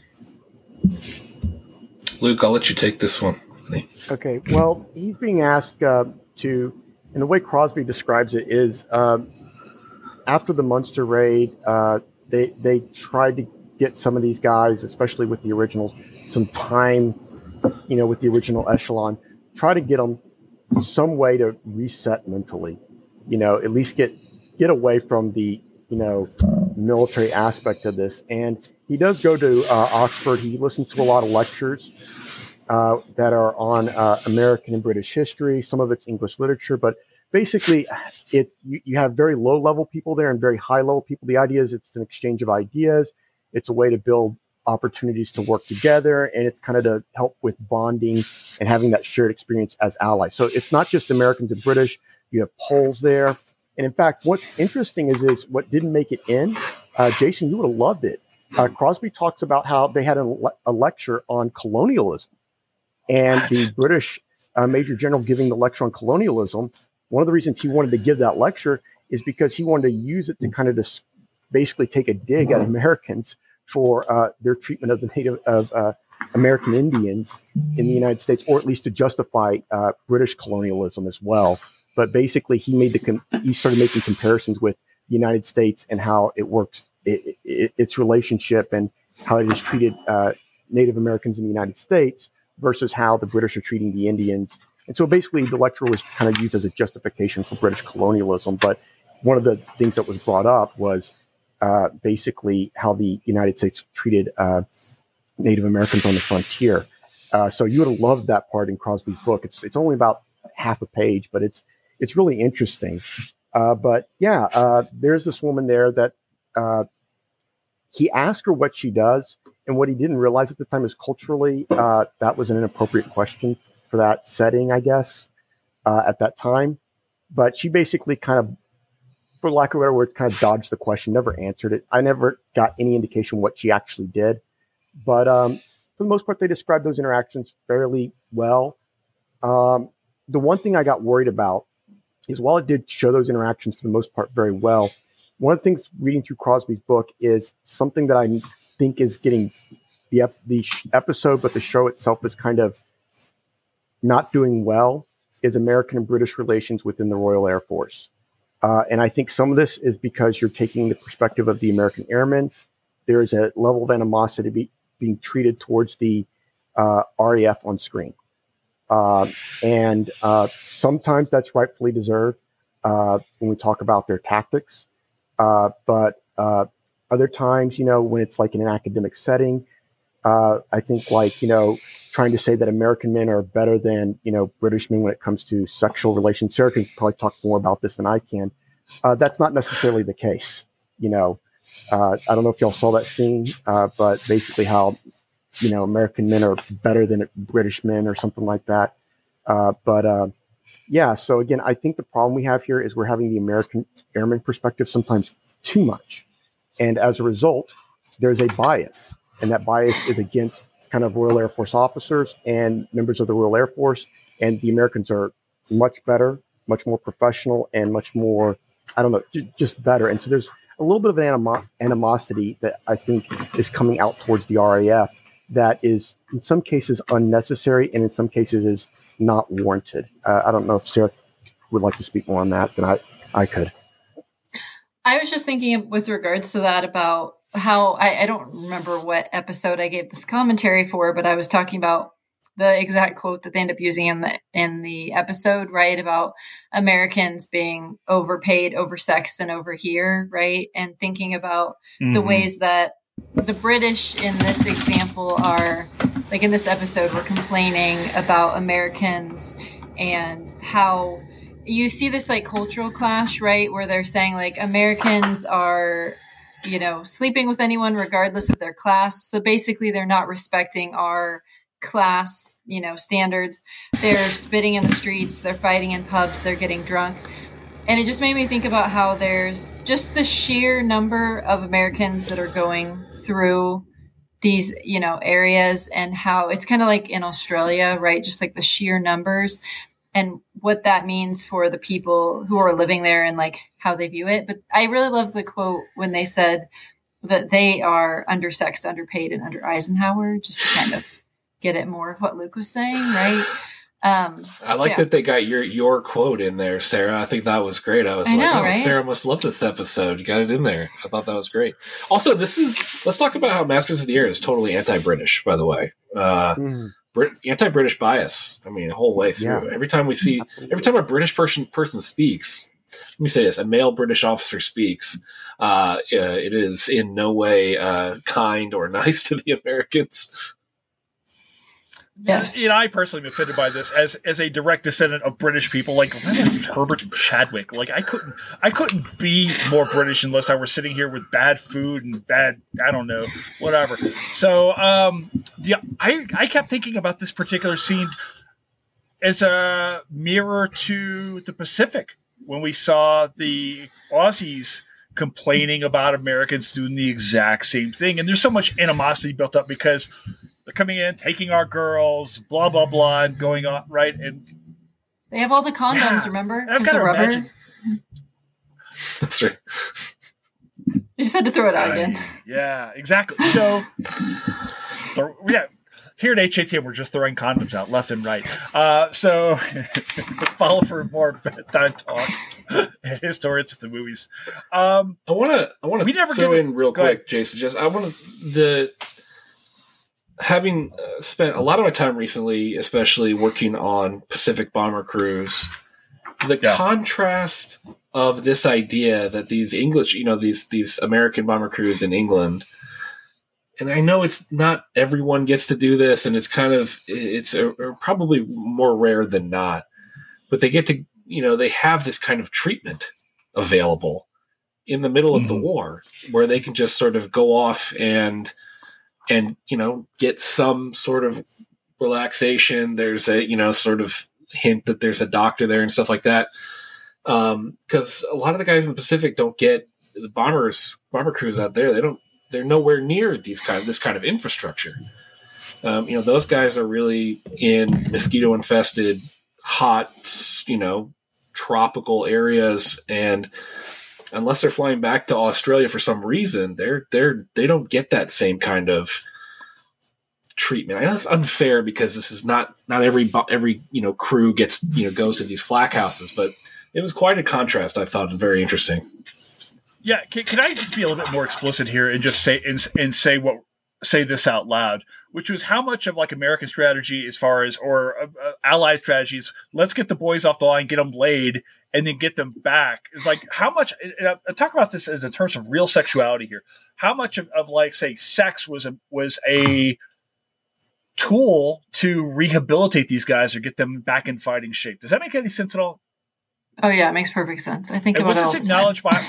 Luke, I'll let you take this one. Okay, well, he's being asked uh, to, and the way Crosby describes it is... Um, After the Munster raid, uh, they they tried to get some of these guys, especially with the originals, some time, you know, with the original echelon, try to get them some way to reset mentally, you know, at least get get away from the, you know, military aspect of this. And he does go to uh, Oxford. He listens to a lot of lectures uh, that are on uh, American and British history. Some of it's English literature, but basically, it you, you have very low-level people there and very high-level people. The idea is it's an exchange of ideas. It's a way to build opportunities to work together, and it's kind of to help with bonding and having that shared experience as allies. So it's not just Americans and British. You have Poles there. And in fact, what's interesting is, is what didn't make it in. Uh, Jason, you would have loved it. Uh, Crosby talks about how they had a, le- a lecture on colonialism. And what? The British uh, Major General giving the lecture on colonialism, one of the reasons he wanted to give that lecture is because he wanted to use it to kind of just basically take a dig at Americans for uh, their treatment of the Native of uh, American Indians in the United States, or at least to justify uh, British colonialism as well. But basically, he made the com- he started making comparisons with the United States and how it works, it, it, its relationship, and how it has treated uh, Native Americans in the United States versus how the British are treating the Indians. And so basically the lecture was kind of used as a justification for British colonialism. But one of the things that was brought up was uh, basically how the United States treated uh, Native Americans on the frontier. Uh, so you would have loved that part in Crosby's book. It's it's only about half a page, but it's it's really interesting. Uh, but yeah, uh, there's this woman there that uh, he asked her what she does. And what he didn't realize at the time is culturally, uh, that was an inappropriate question for that setting, I guess, uh, at that time. But she basically kind of, for lack of better words, kind of dodged the question, never answered it. I never got any indication what she actually did. But um, for the most part, they described those interactions fairly well. Um, the one thing I got worried about is while it did show those interactions for the most part very well, one of the things reading through Crosby's book is something that I think is getting the, ep- the sh- episode, but the show itself is kind of not doing well, is American and British relations within the Royal Air Force. Uh, and I think some of this is because you're taking the perspective of the American airmen. There is a level of animosity be, being treated towards the uh, R A F on screen. Uh, and uh, sometimes that's rightfully deserved uh, when we talk about their tactics. Uh, but uh, other times, you know, when it's like in an academic setting, uh, I think like, you know, trying to say that American men are better than, you know, British men when it comes to sexual relations. Sarah can probably talk more about this than I can. Uh, that's not necessarily the case. You know, uh, I don't know if y'all saw that scene, uh, but basically how, you know, American men are better than British men or something like that. Uh, but uh, yeah, so again, I think the problem we have here is we're having the American airman perspective sometimes too much. And as a result, there's a bias. And that bias is against kind of Royal Air Force officers and members of the Royal Air Force. And the Americans are much better, much more professional, and much more, I don't know, j- just better. And so there's a little bit of an animo- animosity that I think is coming out towards the R A F that is in some cases unnecessary and in some cases is not warranted. Uh, I don't know if Sarah would like to speak more on that than I, I could. I was just thinking with regards to that about how I, I don't remember what episode I gave this commentary for, but I was talking about the exact quote that they end up using in the in the episode, right? About Americans being overpaid, oversexed, and over here, right? And thinking about mm-hmm. the ways that the British in this example are, like in this episode, we're complaining about Americans and how you see this like cultural clash, right? Where they're saying like Americans are, you know, sleeping with anyone regardless of their class. So basically they're not respecting our class, you know, standards. They're spitting in the streets, they're fighting in pubs, they're getting drunk. And it just made me think about how there's just the sheer number of Americans that are going through these, you know, areas, and how it's kind of like in Australia, right? Just like the sheer numbers and what that means for the people who are living there and like how they view it. But I really love the quote when they said that they are undersexed, underpaid, and under Eisenhower, just to kind of get at more of what Luke was saying, right? Um, I like so, yeah. that they got your your quote in there, Sarah. I think that was great. I was I like, know, oh, right? Sarah must love this episode. You got it in there. I thought that was great. Also, this is let's talk about how Masters of the Air is totally anti-British, by the way. Uh, Mm. Brit- anti-British bias. I mean, the whole way through. Yeah. Every time we see, Absolutely. every time a British person person speaks, let me say this: a male British officer speaks. Uh, uh, it is in no way uh, kind or nice to the Americans. Yes. You know, I personally am offended by this as as a direct descendant of British people. Like, when was Herbert Chadwick? Like, I couldn't, I couldn't be more British unless I were sitting here with bad food and bad, I don't know, whatever. So, um, yeah, I I kept thinking about this particular scene as a mirror to the Pacific when we saw the Aussies complaining about Americans doing the exact same thing, and there's so much animosity built up because they're coming in, taking our girls, blah, blah, blah, and going on, right? And They have all the condoms, Yeah. remember? I've Because gotta of rubber. imagine- That's right. You just had to throw it out again. yeah, exactly. So, the- yeah, here at H A T M, we're just throwing condoms out left and right. Uh, so, follow for more bedtime talk and historians at the movies. Um, I want to. I want We to never throw get- in real go quick, ahead. Jason. Just I want to the having uh, spent a lot of my time recently, especially working on Pacific bomber crews. The Yeah. contrast of this idea that these English, you know, these these American bomber crews in England, and I know it's not everyone gets to do this, and it's kind of it's a, probably more rare than not, but they get to, you know, they have this kind of treatment available in the middle of the Mhm. war where they can just sort of go off and and you know get some sort of relaxation. There's a, you know, sort of hint that there's a doctor there and stuff like that, because um, a lot of the guys in the Pacific don't get the bombers bomber crews out there. They don't they're nowhere near these kind of this kind of infrastructure. Um, you know, those guys are really in mosquito infested, hot, you know, tropical areas, and unless they're flying back to Australia for some reason, they're they're they don't get that same kind of treatment. I know it's unfair because this is not not every every you know crew gets you know goes to these flak houses, but it was quite a contrast. I thought, and very interesting. yeah, can, can I just be a little bit more explicit here and just say and, and say what say this out loud, which was how much of like American strategy as far as or uh, uh, Allied strategies, let's get the boys off the line, get them laid, and then get them back. It's like how much, and I, I talk about this as in terms of real sexuality here. How much of, of like, say, sex was a, was a tool to rehabilitate these guys or get them back in fighting shape. Does that make any sense at all? Oh yeah, it makes perfect sense. I think And about was it all this the time. acknowledged by?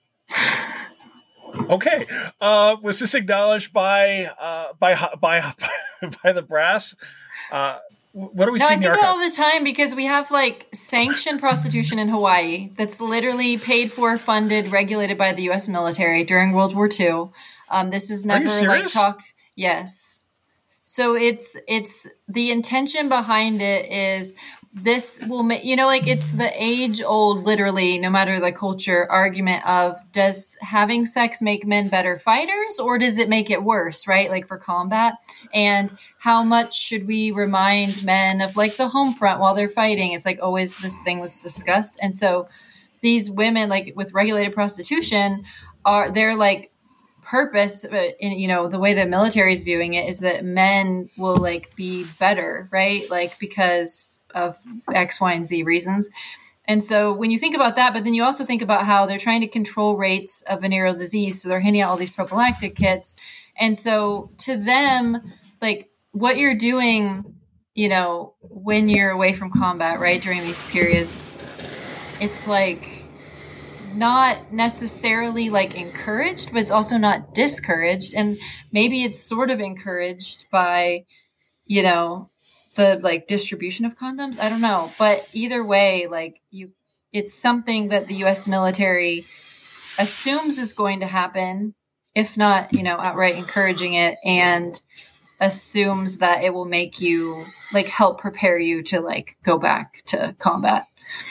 Okay, uh, was this acknowledged by uh, by by by the brass? Uh, what are we No, I seeing think in about it archive? all the time because we have like sanctioned prostitution in Hawaii that's literally paid for, funded, regulated by the U S military during World War Two. Um, this is Are never you like serious? talked. Yes. So it's it's the intention behind it is this will make, you know, like it's the age old, literally, no matter the culture, argument of does having sex make men better fighters or does it make it worse, right? Like for combat. And how much should we remind men of like the home front while they're fighting? It's like always this thing that's discussed. And so these women, like with regulated prostitution, are they're like purpose, but in, you know, the way the military is viewing it is that men will like be better, right? Like because of X, Y, and Z reasons. And so when you think about that, but then you also think about how they're trying to control rates of venereal disease. So they're handing out all these prophylactic kits. And so to them, like what you're doing, you know, when you're away from combat, right, during these periods, it's like not necessarily like encouraged, but it's also not discouraged. And maybe it's sort of encouraged by, you know, the like distribution of condoms. I don't know. But either way, like you, it's something that the U S military assumes is going to happen, if not, you know, outright encouraging it, and assumes that it will make you like help prepare you to like go back to combat.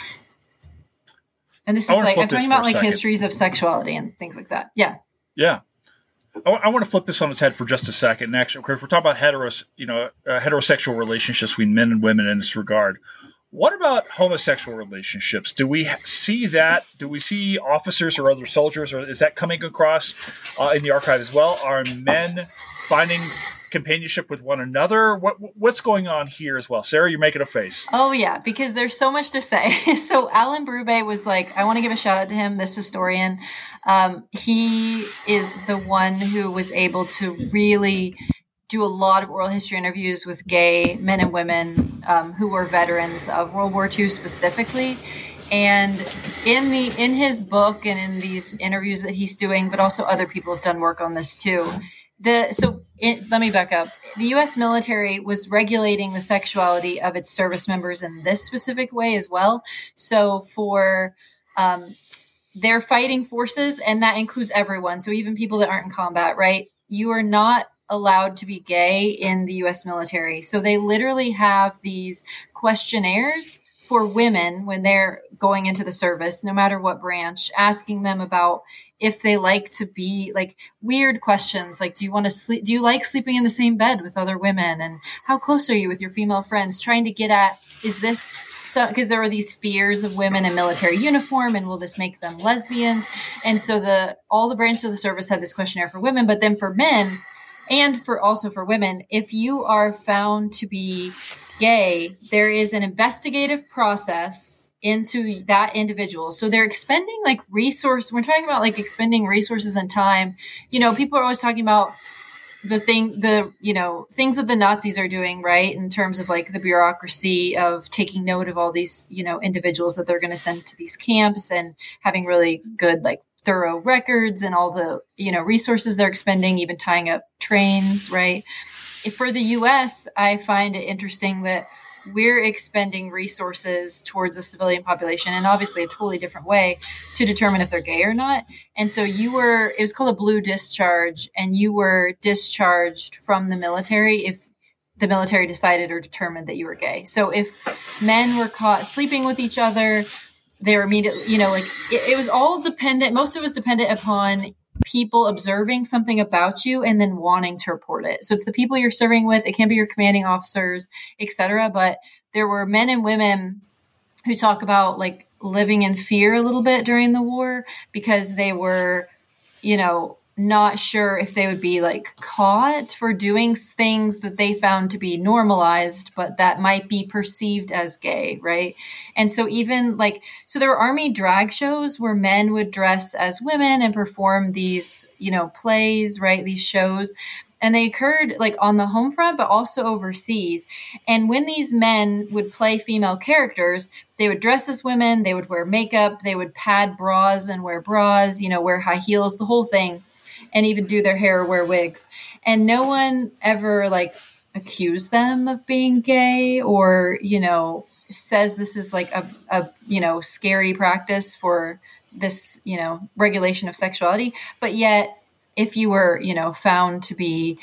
And this is like, I'm talking about like second. histories of sexuality and things like that. Yeah. Yeah. I, I want to flip this on its head for just a second. Next, of course, we're talking about heteros, you know, uh, heterosexual relationships between men and women in this regard. What about homosexual relationships? Do we see that? Do we see officers or other soldiers, or is that coming across uh, in the archive as well? Are men finding companionship with one another? What what's going on here as well? Sarah, you're making a face. Oh yeah, because there's so much to say. So Alan Brube was like, I want to give a shout out to him, this historian. Um, he is the one who was able to really do a lot of oral history interviews with gay men and women um, who were veterans of World War Two specifically. And in the in his book and in these interviews that he's doing, but also other people have done work on this too. The so it, let me back up. The U S military was regulating the sexuality of its service members in this specific way as well. So for um, their fighting forces, and that includes everyone, so even people that aren't in combat, right? You are not allowed to be gay in the U S military. So they literally have these questionnaires for women when they're going into the service, no matter what branch, asking them about if they like to be like weird questions. Like, do you want to sleep? Do you like sleeping in the same bed with other women? And how close are you with your female friends? Trying to get at, is this so, because there are these fears of women in military uniform, and will this make them lesbians? And so the, all the branches of the service have this questionnaire for women, but then for men and for also for women, if you are found to be gay, there is an investigative process into that individual. So they're expending like resource. We're talking about like expending resources and time. You know, people are always talking about the thing, the, you know, things that the Nazis are doing, right? In terms of like the bureaucracy of taking note of all these, you know, individuals that they're going to send to these camps and having really good, like thorough records and all the, you know, resources they're expending, even tying up trains, right? For the U S, I find it interesting that we're expending resources towards a civilian population, and obviously a totally different way, to determine if they're gay or not. And so you were, it was called a blue discharge, and you were discharged from the military if the military decided or determined that you were gay. So if men were caught sleeping with each other, they were immediately, you know, like it, it was all dependent, most of it was dependent upon people observing something about you and then wanting to report it. So it's the people you're serving with. It can be your commanding officers, et cetera. But there were men and women who talk about like living in fear a little bit during the war because they were, you know, not sure if they would be like caught for doing things that they found to be normalized, but that might be perceived as gay, right? And so even like, so there were army drag shows where men would dress as women and perform these, you know, plays, right? These shows. And they occurred like on the home front, but also overseas. And when these men would play female characters, they would dress as women, they would wear makeup, they would pad bras and wear bras, you know, wear high heels, the whole thing. And even do their hair or wear wigs. And no one ever like accused them of being gay or, you know, says this is like a, a, you know, scary practice for this, you know, regulation of sexuality. But yet if you were, you know, found to be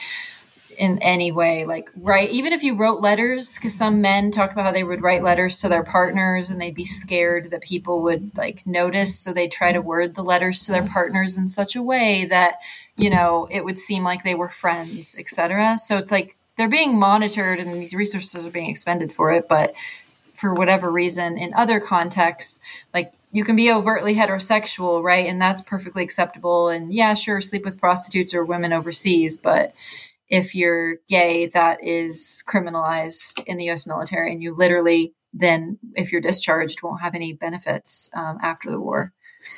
in any way, like, right, even if you wrote letters, because some men talked about how they would write letters to their partners and they'd be scared that people would like notice. So they try to word the letters to their partners in such a way that, you know, it would seem like they were friends, et cetera. So it's like they're being monitored and these resources are being expended for it. But for whatever reason, in other contexts, like you can be overtly heterosexual, right? And that's perfectly acceptable. And yeah, sure, sleep with prostitutes or women overseas, but if you're gay, that is criminalized in the U S military, and you literally then, if you're discharged, won't have any benefits um, after the war.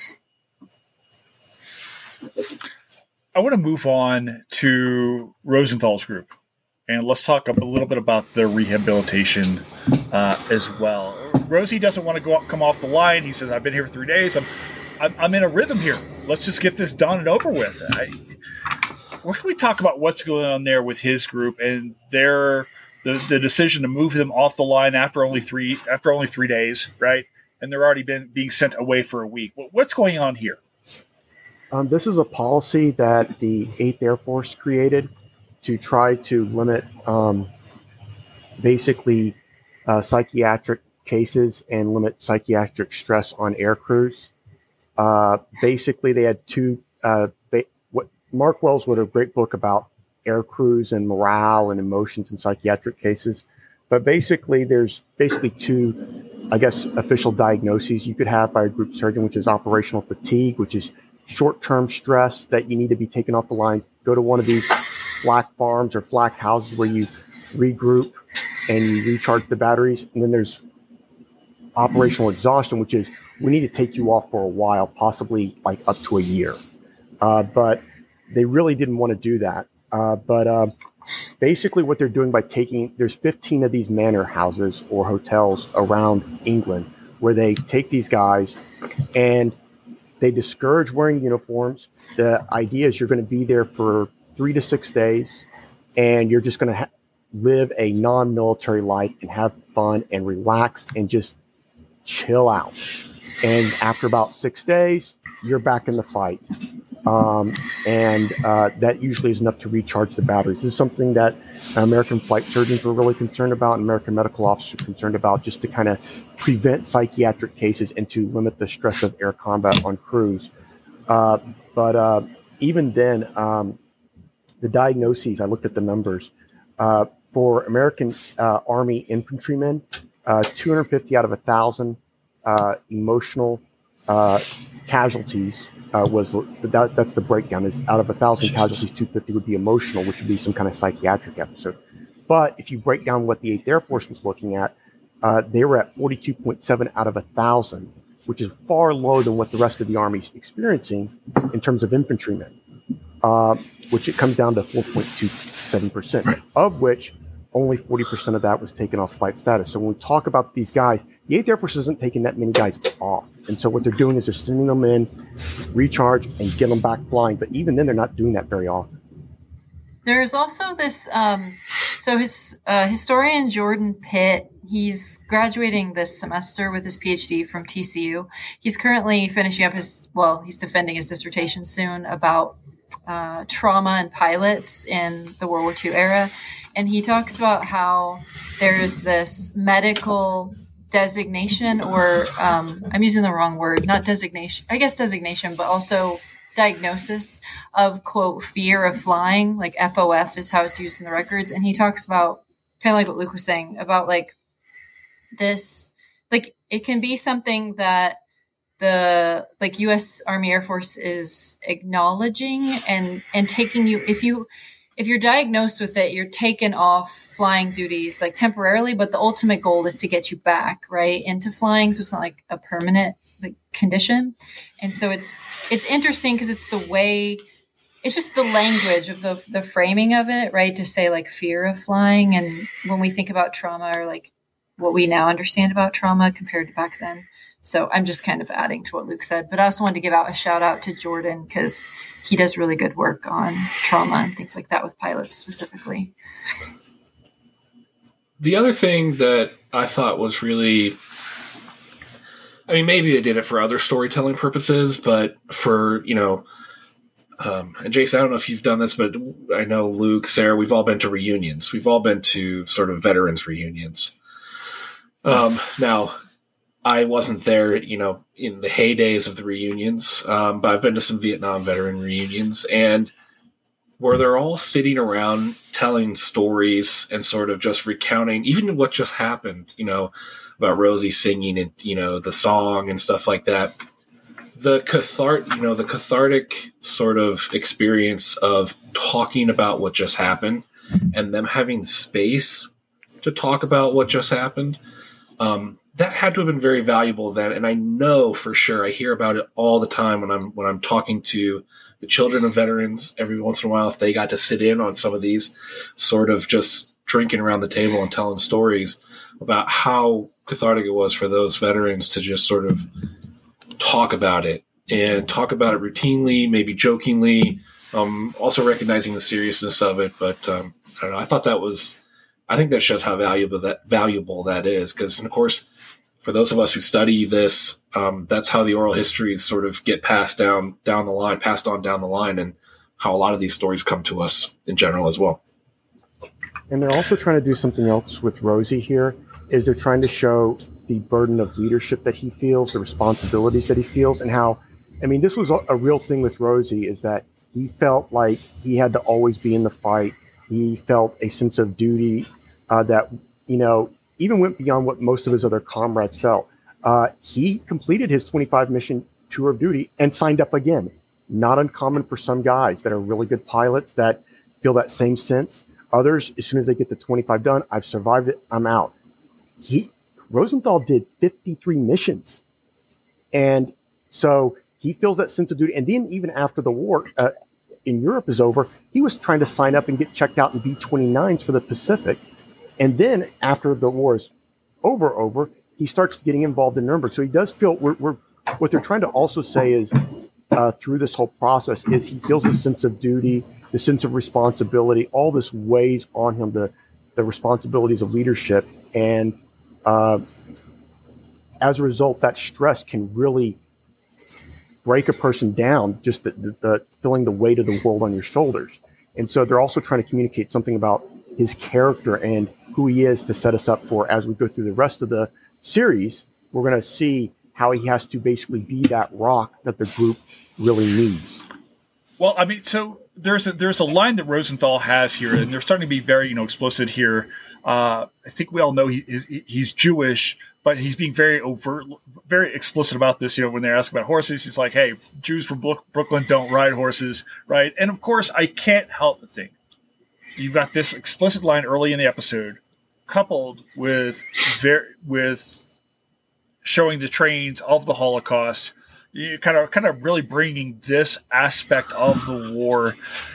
I want to move on to Rosenthal's group, and let's talk a little bit about the rehabilitation uh, as well. Rosie doesn't want to go up, come off the line. He says, "I've been here for three days. I'm, I'm, I'm in a rhythm here. Let's just get this done and over with." I, what can we talk about? What's going on there with his group and their the, the decision to move them off the line after only three after only three days, right? And they're already been being sent away for a week. What's going on here? Um, this is a policy that the eighth Air Force created to try to limit um, basically uh, psychiatric cases and limit psychiatric stress on air crews. Uh, basically, they had two. Uh, ba- what Mark Wells wrote a great book about air crews and morale and emotions in psychiatric cases. But basically, there's basically two, I guess, official diagnoses you could have by a group surgeon, which is operational fatigue, which is short-term stress that you need to be taken off the line. Go to one of these flak farms or flak houses where you regroup and you recharge the batteries. And then there's operational exhaustion, which is we need to take you off for a while, possibly like up to a year. Uh, but they really didn't want to do that. Uh, but uh, basically what they're doing by taking, there's fifteen of these manor houses or hotels around England where they take these guys and they discourage wearing uniforms. The idea is you're going to be there for three to six days and you're just going to ha- live a non-military life and have fun and relax and just chill out. And after about six days, you're back in the fight. Um, and uh, that usually is enough to recharge the batteries. This is something that American flight surgeons were really concerned about and American medical officers were concerned about, just to kind of prevent psychiatric cases and to limit the stress of air combat on crews. Uh, but uh, even then, um, the diagnoses, I looked at the numbers, uh, for American uh, Army infantrymen, uh, two hundred fifty out of one thousand uh, emotional uh, casualties uh, was, that, that's the breakdown, is out of one thousand casualties, two hundred fifty would be emotional, which would be some kind of psychiatric episode. But if you break down what the eighth Air Force was looking at, uh, they were at forty-two point seven out of one thousand, which is far lower than what the rest of the Army's experiencing in terms of infantrymen, uh, which it comes down to four point two seven percent, of which only forty percent of that was taken off flight status. So when we talk about these guys, the eighth Air Force isn't taking that many guys off. And so what they're doing is they're sending them in, recharge, and get them back flying. But even then, they're not doing that very often. There's also this, um, so his uh, historian Jordan Pitt, he's graduating this semester with his PhD from T C U. He's currently finishing up his, well, he's defending his dissertation soon about uh, trauma and pilots in the World War Two era. And he talks about how there's this medical designation, or um, I'm using the wrong word, not designation, I guess designation, but also diagnosis of, quote, fear of flying, like F O F is how it's used in the records. And he talks about, kind of like what Luke was saying, about like this, like it can be something that the like U S Army Air Force is acknowledging and and taking you, if you if you're diagnosed with it, you're taken off flying duties like temporarily, but the ultimate goal is to get you back right into flying. So it's not like a permanent like condition. And so it's it's interesting because it's the way, it's just the language of the the framing of it, right? To say like fear of flying, and when we think about trauma, or like what we now understand about trauma compared to back then. So I'm just kind of adding to what Luke said, but I also wanted to give out a shout out to Jordan because he does really good work on trauma and things like that with pilots specifically. The other thing that I thought was really, I mean, maybe they did it for other storytelling purposes, but for, you know, um, and Jason, I don't know if you've done this, but I know Luke, Sarah, we've all been to reunions. We've all been to sort of veterans reunions. Um, now, I wasn't there, you know, in the heydays of the reunions, um, but I've been to some Vietnam veteran reunions, and where they're all sitting around telling stories and sort of just recounting even what just happened, you know, about Rosie singing and, you know, the song and stuff like that. the cathart, you know, the cathartic sort of experience of talking about what just happened and them having space to talk about what just happened. Um, that had to have been very valuable then. And I know for sure, I hear about it all the time when I'm, when I'm talking to the children of veterans every once in a while, if they got to sit in on some of these sort of just drinking around the table and telling stories about how cathartic it was for those veterans to just sort of talk about it and talk about it routinely, maybe jokingly, um, also recognizing the seriousness of it. But um, I don't know. I thought that was, I think that shows how valuable that valuable that is. Because, of course, for those of us who study this, um, that's how the oral histories sort of get passed down down the line, passed on down the line, and how a lot of these stories come to us in general as well. And they're also trying to do something else with Rosie here, is they're trying to show the burden of leadership that he feels, the responsibilities that he feels, and how, I mean, this was a, a real thing with Rosie, is that he felt like he had to always be in the fight. He felt a sense of duty uh, that, you know, even went beyond what most of his other comrades felt. Uh, he completed his twenty-five mission tour of duty and signed up again. Not uncommon for some guys that are really good pilots that feel that same sense. Others, as soon as they get the twenty-five done, I've survived it, I'm out. He, Rosenthal did fifty-three missions. And so he feels that sense of duty. And then even after the war uh, in Europe is over, he was trying to sign up and get checked out in B twenty-nines for the Pacific. And then after the war is over, over, he starts getting involved in Nuremberg. So he does feel, we're, we're what they're trying to also say is uh, through this whole process is he feels a sense of duty, the sense of responsibility, all this weighs on him, the, the responsibilities of leadership. And uh, as a result, that stress can really break a person down, just the, the, the feeling the weight of the world on your shoulders. And so they're also trying to communicate something about his character and who he is to set us up for, as we go through the rest of the series, we're going to see how he has to basically be that rock that the group really needs. Well, I mean, so there's a, there's a line that Rosenthal has here, and they're starting to be very, you know, explicit here. Uh, I think we all know he is he's Jewish, but he's being very overt, very explicit about this. You know, when they're asking about horses, he's like, "Hey, Jews from Brooklyn don't ride horses, right?" And of course, I can't help but think you've got this explicit line early in the episode, coupled with very with showing the trains of the Holocaust. You kind of kind of really bringing this aspect of the war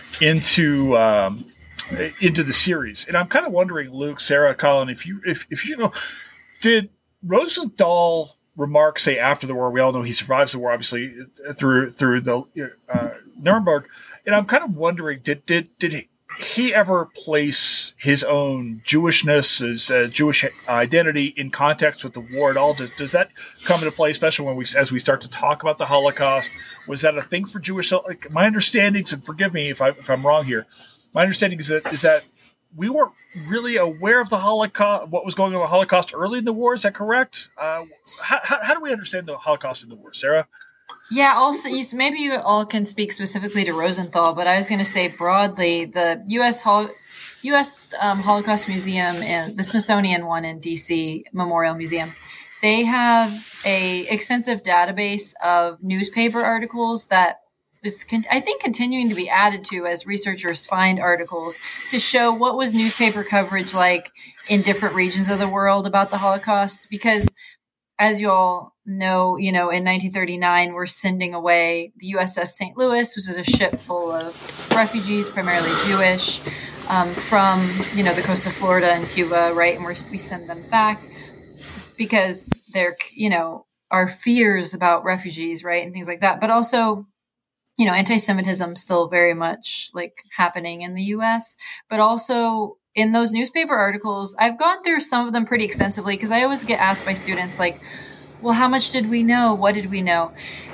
into um, into the series. And I'm kind of wondering, Luke, Sarah, Colin, if you if if you know, did Rosenthal remark say after the war? We all know he survives the war, obviously through through the uh, Nuremberg. And I'm kind of wondering, did did did he, he ever place his own Jewishness, his uh, Jewish identity in context with the war at all? Does does that come into play, especially when we, as we start to talk about the Holocaust? Was that a thing for Jewish? Like my understandings, and forgive me if I if I'm wrong here. My understanding is that is that we weren't really aware of the Holocaust, what was going on with the Holocaust early in the war. Is that correct? Uh, how, how, how do we understand the Holocaust in the war, Sarah? Yeah, also, maybe you all can speak specifically to Rosenthal, but I was going to say broadly, the U S Hol- U S Um, Holocaust Museum and the Smithsonian one in D C Memorial Museum, they have a extensive database of newspaper articles that is, con- I think, continuing to be added to as researchers find articles to show what was newspaper coverage like in different regions of the world about the Holocaust, because as you all know, you know, in nineteen thirty-nine, we're sending away the U S S Saint Louis, which is a ship full of refugees, primarily Jewish, um, from, you know, the coast of Florida and Cuba, right? And we're, we send them back because they're, you know, our fears about refugees, right? And things like that. But also, you know, anti-Semitism still very much like happening in the U S, but also in those newspaper articles, I've gone through some of them pretty extensively because I always get asked by students like, well, how much did we know? What did we know?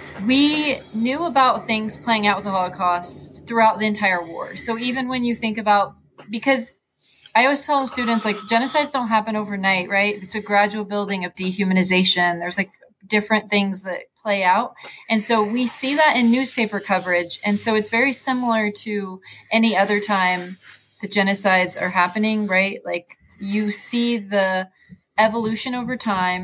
We knew about things playing out with the Holocaust throughout the entire war. So even when you think about, because I always tell students, like, genocides don't happen overnight, right? It's a gradual building of dehumanization. There's like different things that play out. And so we see that in newspaper coverage. And so it's very similar to any other time the genocides are happening, right? Like you see the evolution over time.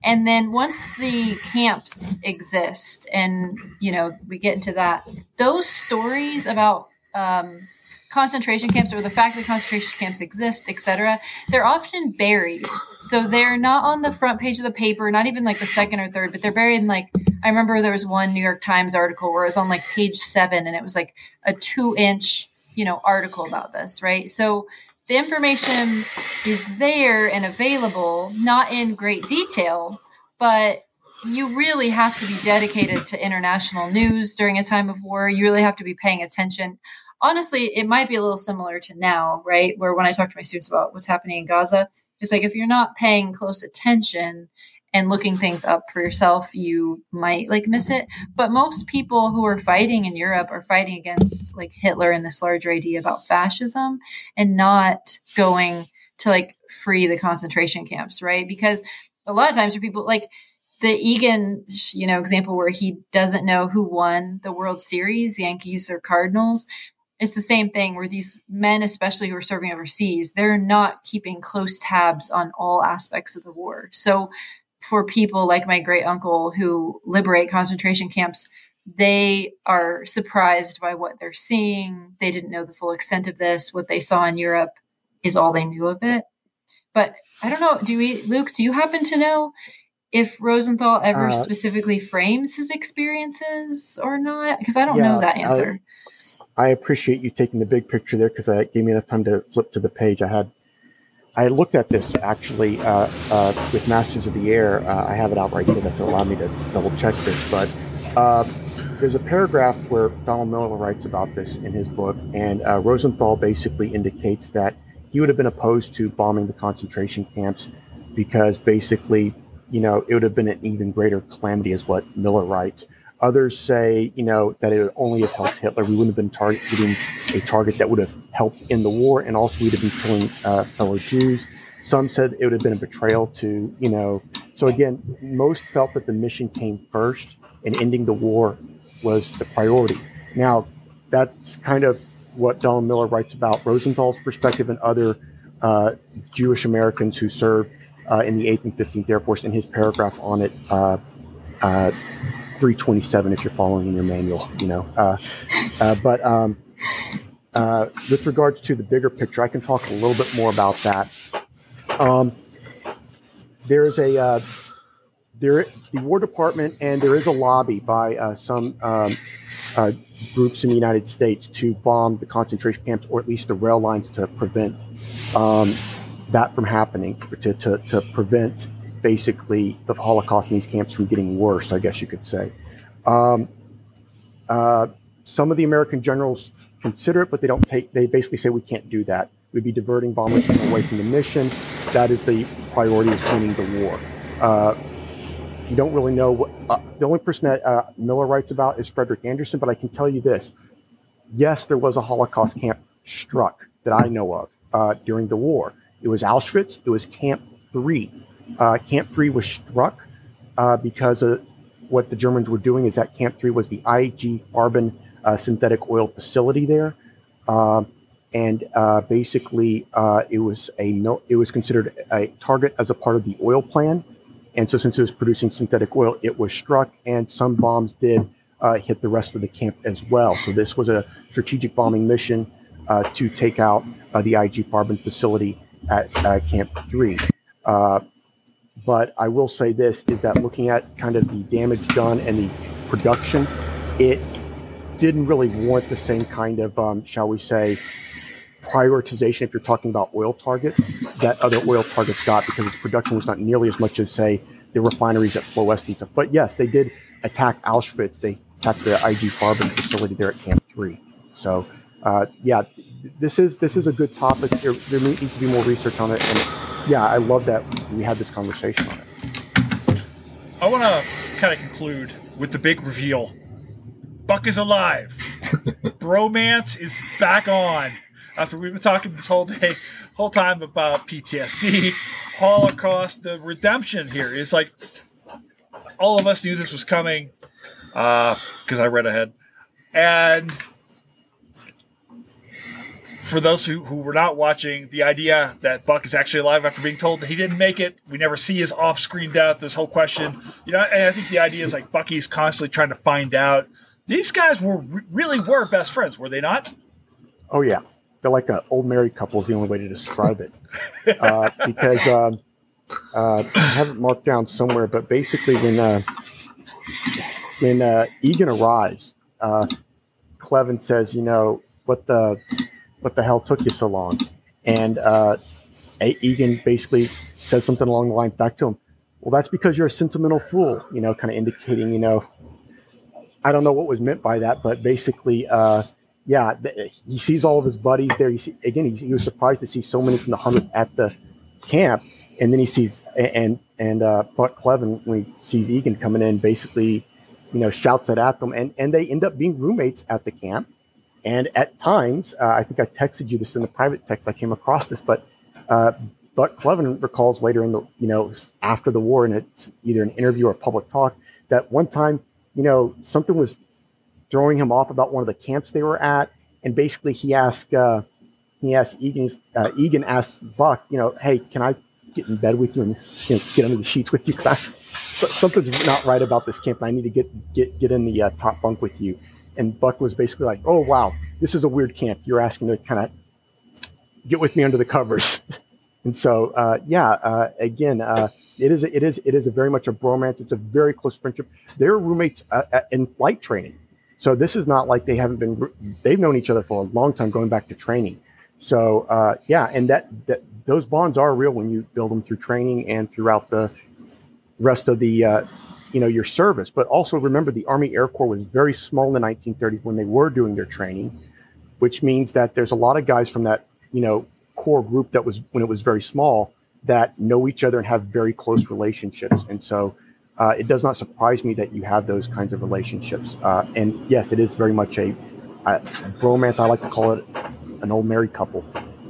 And then once the camps exist, and you know we get into that, those stories about um, concentration camps or the fact that concentration camps exist, et cetera, they're often buried. So they're not on the front page of the paper, not even like the second or third, but they're buried in like, I remember there was one New York Times article where it was on like page seven and it was like a two inch, you know, article about this, right? So the information is there and available, not in great detail, but you really have to be dedicated to international news during a time of war. You really have to be paying attention. Honestly, it might be a little similar to now, right? Where when I talk to my students about what's happening in Gaza, it's like if you're not paying close attention and looking things up for yourself, you might like miss it. But most people who are fighting in Europe are fighting against like Hitler and this larger idea about fascism and not going to like free the concentration camps, right? Because a lot of times for people like the Egan, you know, example where he doesn't know who won the World Series, Yankees or Cardinals. It's the same thing where these men, especially who are serving overseas, they're not keeping close tabs on all aspects of the war. So for people like my great uncle who liberate concentration camps, they are surprised by what they're seeing. They didn't know the full extent of this. What they saw in Europe is all they knew of it. But I don't know. Do we, Luke, do you happen to know if Rosenthal ever uh, specifically frames his experiences or not? Because I don't yeah, know that answer. I, I appreciate you taking the big picture there because it gave me enough time to flip to the page. I had I looked at this actually uh, uh, with Masters of the Air. Uh, I have it out right here that's allowed me to double check this. But uh, there's a paragraph where Donald Miller writes about this in his book, and uh, Rosenthal basically indicates that he would have been opposed to bombing the concentration camps because basically, you know, it would have been an even greater calamity, is what Miller writes. Others say, you know, that it would only have helped Hitler. We wouldn't have been targeting a target that would have helped in the war, and also we'd have been killing uh, fellow Jews. Some said it would have been a betrayal to, you know. So again, most felt that the mission came first, and ending the war was the priority. Now, that's kind of what Donald Miller writes about Rosenthal's perspective and other uh, Jewish Americans who served uh, in the eighth and fifteenth Air Force in his paragraph on it. Uh, uh, three twenty-seven if you're following in your manual, you know. Uh, uh, but um, uh, with regards to the bigger picture, I can talk a little bit more about that. Um, there's a uh, there the War Department, and there is a lobby by uh, some um, uh, groups in the United States to bomb the concentration camps, or at least the rail lines, to prevent um, that from happening, to, to to prevent basically the Holocaust in these camps from getting worse, I guess you could say. Um, uh, some of the American generals consider it, but they don't take, they basically say we can't do that. We'd be diverting bombers away from the mission. That is the priority, is winning the war. Uh, you don't really know what, uh, the only person that uh, Miller writes about is Frederick Anderson, but I can tell you this. Yes, there was a Holocaust camp struck that I know of uh, during the war. It was Auschwitz, it was Camp three. Uh, Camp three was struck uh, because uh, what the Germans were doing is that Camp three was the I G Farben uh, synthetic oil facility there, uh, and uh, basically uh, it was a no, it was considered a target as a part of the oil plan, and so since it was producing synthetic oil, it was struck, and some bombs did uh, hit the rest of the camp as well. So this was a strategic bombing mission uh, to take out uh, the I G Farben facility at uh, Camp three. Uh, But I will say this, is that looking at kind of the damage done and the production, it didn't really warrant the same kind of, um, shall we say, prioritization, if you're talking about oil targets, that other oil targets got, because its production was not nearly as much as, say, the refineries at Ploesti and stuff. But yes, they did attack Auschwitz. They attacked the I G Farben facility there at Camp three. So, uh, yeah, this is this is a good topic. There, there needs to be more research on it. And yeah, I love that we had this conversation on it. I want to kind of conclude with the big reveal. Buck is alive. Bromance is back on. After we've been talking this whole day, whole time about P T S D, Holocaust, the redemption here is like, all of us knew this was coming because uh, I read ahead. And for those who, who were not watching, the idea that Buck is actually alive after being told that he didn't make it, we never see his off-screen death, this whole question. You know, and I think the idea is like Bucky's constantly trying to find out. These guys were really were best friends, were they not? Oh, yeah. They're like an old married couple is the only way to describe it. uh, because um, uh, I have it marked down somewhere, but basically when uh, when uh, Egan arrives, uh, Clevin says, you know, what the what the hell took you so long? And uh, Egan basically says something along the lines back to him, well, that's because you're a sentimental fool, you know, kind of indicating, you know, I don't know what was meant by that, but basically, uh, yeah, th- he sees all of his buddies there. He see, again, he, he was surprised to see so many from the hundredth at the camp, and then he sees and and uh, Buck Clevin, when he sees Egan coming in, basically, you know, shouts it at them, and and they end up being roommates at the camp. And at times, uh, I think I texted you this in the private text. I came across this, but uh, Buck Clevin recalls later in the, you know, after the war, and it's either an interview or a public talk, that one time, you know, something was throwing him off about one of the camps they were at, and basically he asked, uh, he asked Egan, uh, Egan asked Buck, you know, hey, can I get in bed with you and, you know, get under the sheets with you? Because so, something's not right about this camp, and I need to get get get in the uh, top bunk with you. And Buck was basically like, oh wow, this is a weird camp. You're asking to kind of get with me under the covers. And so, uh, yeah, uh, again, uh, it is it is it is a very much a bromance. It's a very close friendship. They're roommates uh, in flight training. So this is not like they haven't been, they've known each other for a long time going back to training. So, uh, yeah, and that, that those bonds are real when you build them through training and throughout the rest of the, uh, you know, your service. But also remember, the Army Air Corps was very small in the nineteen thirties when they were doing their training, which means that there's a lot of guys from that, you know, core group that was when it was very small that know each other and have very close relationships. And so, Uh, it does not surprise me that you have those kinds of relationships. Uh, and yes, it is very much a, a bromance. I like to call it an old married couple.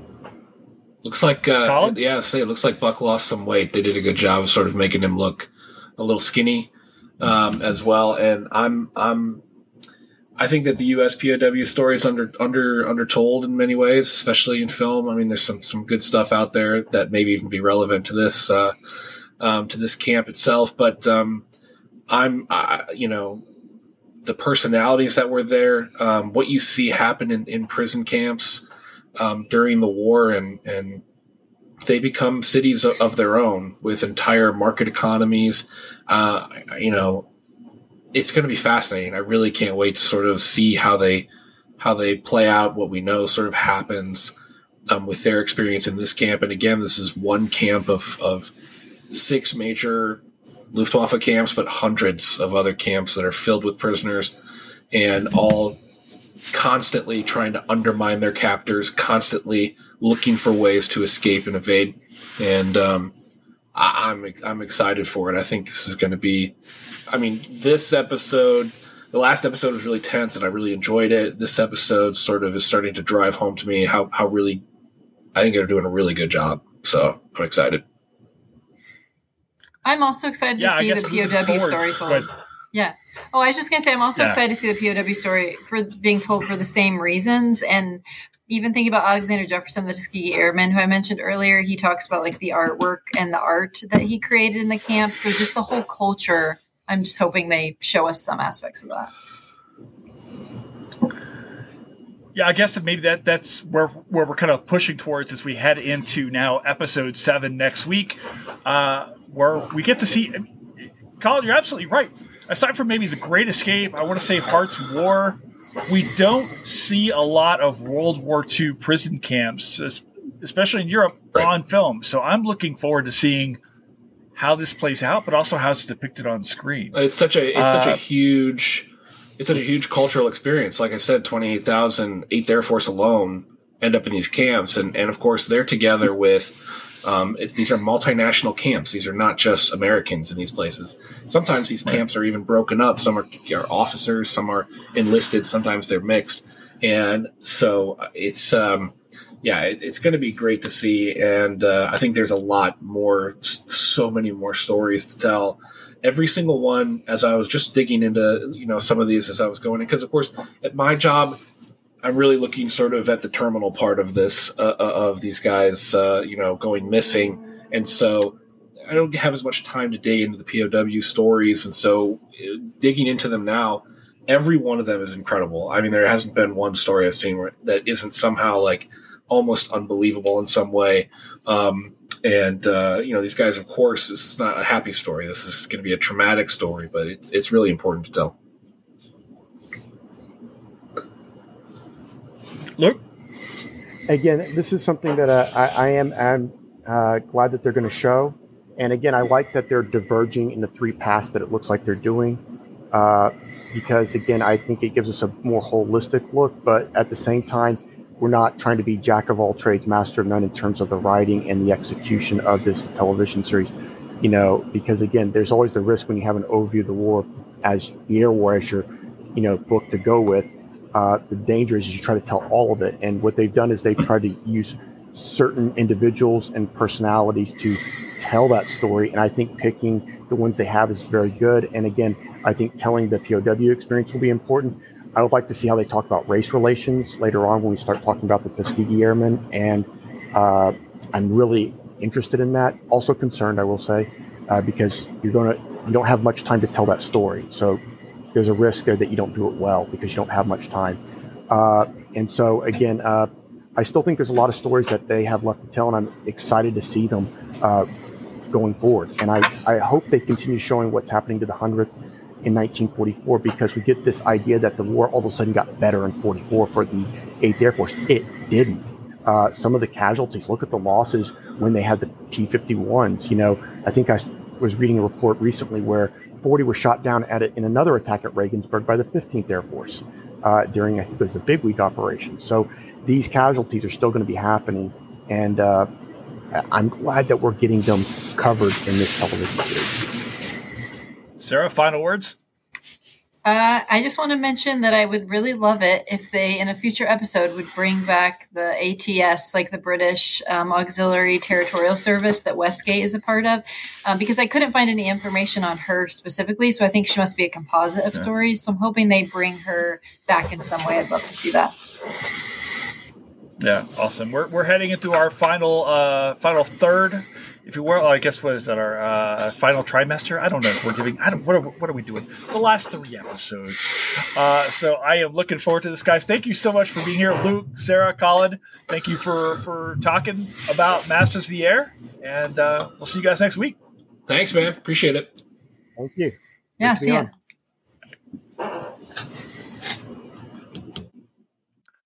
Looks like, uh, yeah, say it looks like Buck lost some weight. They did a good job of sort of making him look a little skinny um, as well. And I'm, I'm, I think that the U S P O W story is under, under, undertold in many ways, especially in film. I mean, there's some, some good stuff out there that maybe even be relevant to this, uh, Um, to this camp itself, but um, I'm, uh, you know, the personalities that were there, um, what you see happen in, in prison camps um, during the war, and and they become cities of, of their own with entire market economies. Uh, you know, it's going to be fascinating. I really can't wait to sort of see how they how they play out what we know sort of happens um, with their experience in this camp. And again, this is one camp of of six major Luftwaffe camps, but hundreds of other camps that are filled with prisoners, and all constantly trying to undermine their captors, constantly looking for ways to escape and evade. And um, I, I'm I'm excited for it. I think this is going to be. I mean, this episode, the last episode was really tense, and I really enjoyed it. This episode sort of is starting to drive home to me how how really. I think they're doing a really good job. So I'm excited. I'm also excited yeah, to see the P O W story told. Yeah. Oh, I was just going to say, I'm also yeah. excited to see the P O W story for being told for the same reasons. And even thinking about Alexander Jefferson, the Tuskegee Airman, who I mentioned earlier, he talks about like the artwork and the art that he created in the camp. So just the whole culture, I'm just hoping they show us some aspects of that. Yeah, I guess that maybe that that's where where we're kind of pushing towards as we head into now episode seven next week, uh, where we get to see. Colin, you're absolutely right. Aside from maybe The Great Escape, I want to say Hart's War, we don't see a lot of World War Two prison camps, especially in Europe, right, on film. So I'm looking forward to seeing how this plays out, but also how it's depicted on screen. It's such a it's uh, such a huge. It's such a huge cultural experience. Like I said, twenty-eight thousand, eighth Air Force alone end up in these camps. And, and of course, they're together with, um, it's, these are multinational camps. These are not just Americans in these places. Sometimes these camps are even broken up. Some are, are officers, some are enlisted, sometimes they're mixed. And so it's, um, yeah, it, it's going to be great to see. And uh, I think there's a lot more, so many more stories to tell. Every single one, as I was just digging into, you know, some of these as I was going in, because of course, at my job, I'm really looking sort of at the terminal part of this, uh, of these guys, uh, you know, going missing. And so I don't have as much time to dig into the P O W stories. And so uh, digging into them now, every one of them is incredible. I mean, there hasn't been one story I've seen where, that isn't somehow like almost unbelievable in some way. Um, and, uh, you know, these guys, of course, this is not a happy story. This is going to be a traumatic story, but it's, it's really important to tell. Luke? Again, this is something that uh, I, I am I'm, uh, glad that they're going to show. And again, I like that they're diverging in the three paths that it looks like they're doing. Uh, because, again, I think it gives us a more holistic look. But at the same time, we're not trying to be jack of all trades, master of none in terms of the writing and the execution of this television series. You know, because, again, there's always the risk when you have an overview of the war as the Air War as your, you know, book to go with. Uh, the danger is you try to tell all of it. And what they've done is they've tried to use certain individuals and personalities to tell that story. And I think picking the ones they have is very good. And again, I think telling the P O W experience will be important. I would like to see how they talk about race relations later on when we start talking about the Tuskegee Airmen. And uh, I'm really interested in that. Also concerned, I will say, uh, because you're going to, you don't have much time to tell that story. So there's a risk there that you don't do it well because you don't have much time. Uh, and so, again, uh, I still think there's a lot of stories that they have left to tell, and I'm excited to see them uh, going forward. And I, I hope they continue showing what's happening to the hundredth in nineteen forty-four, because we get this idea that the war all of a sudden got better in forty-four for the eighth Air Force. It didn't. Uh, some of the casualties, look at the losses when they had the P fifty-ones. You know, I think I was reading a report recently where forty were shot down at it in another attack at Regensburg by the fifteenth Air Force uh, during, I think it was the Big Week operation. So these casualties are still going to be happening, and uh, I'm glad that we're getting them covered in this television series. Sarah, final words? Uh, I just want to mention that I would really love it if they, in a future episode, would bring back the A T S, like the British um, Auxiliary Territorial Service that Westgate is a part of, um, because I couldn't find any information on her specifically, so I think she must be a composite of yeah. stories. So I'm hoping they bring her back in some way. I'd love to see that. Yeah, awesome. We're we're heading into our final uh, final third, if you will. I guess what is that? Our uh, final trimester? I don't know. We're giving. I don't. What are, what are we doing? The last three episodes. Uh, so I am looking forward to this, guys. Thank you so much for being here, Luke, Sarah, Colin. Thank you for for talking about Masters of the Air, and uh, we'll see you guys next week. Thanks, man. Appreciate it. Thank you. Yeah, Thanks see ya.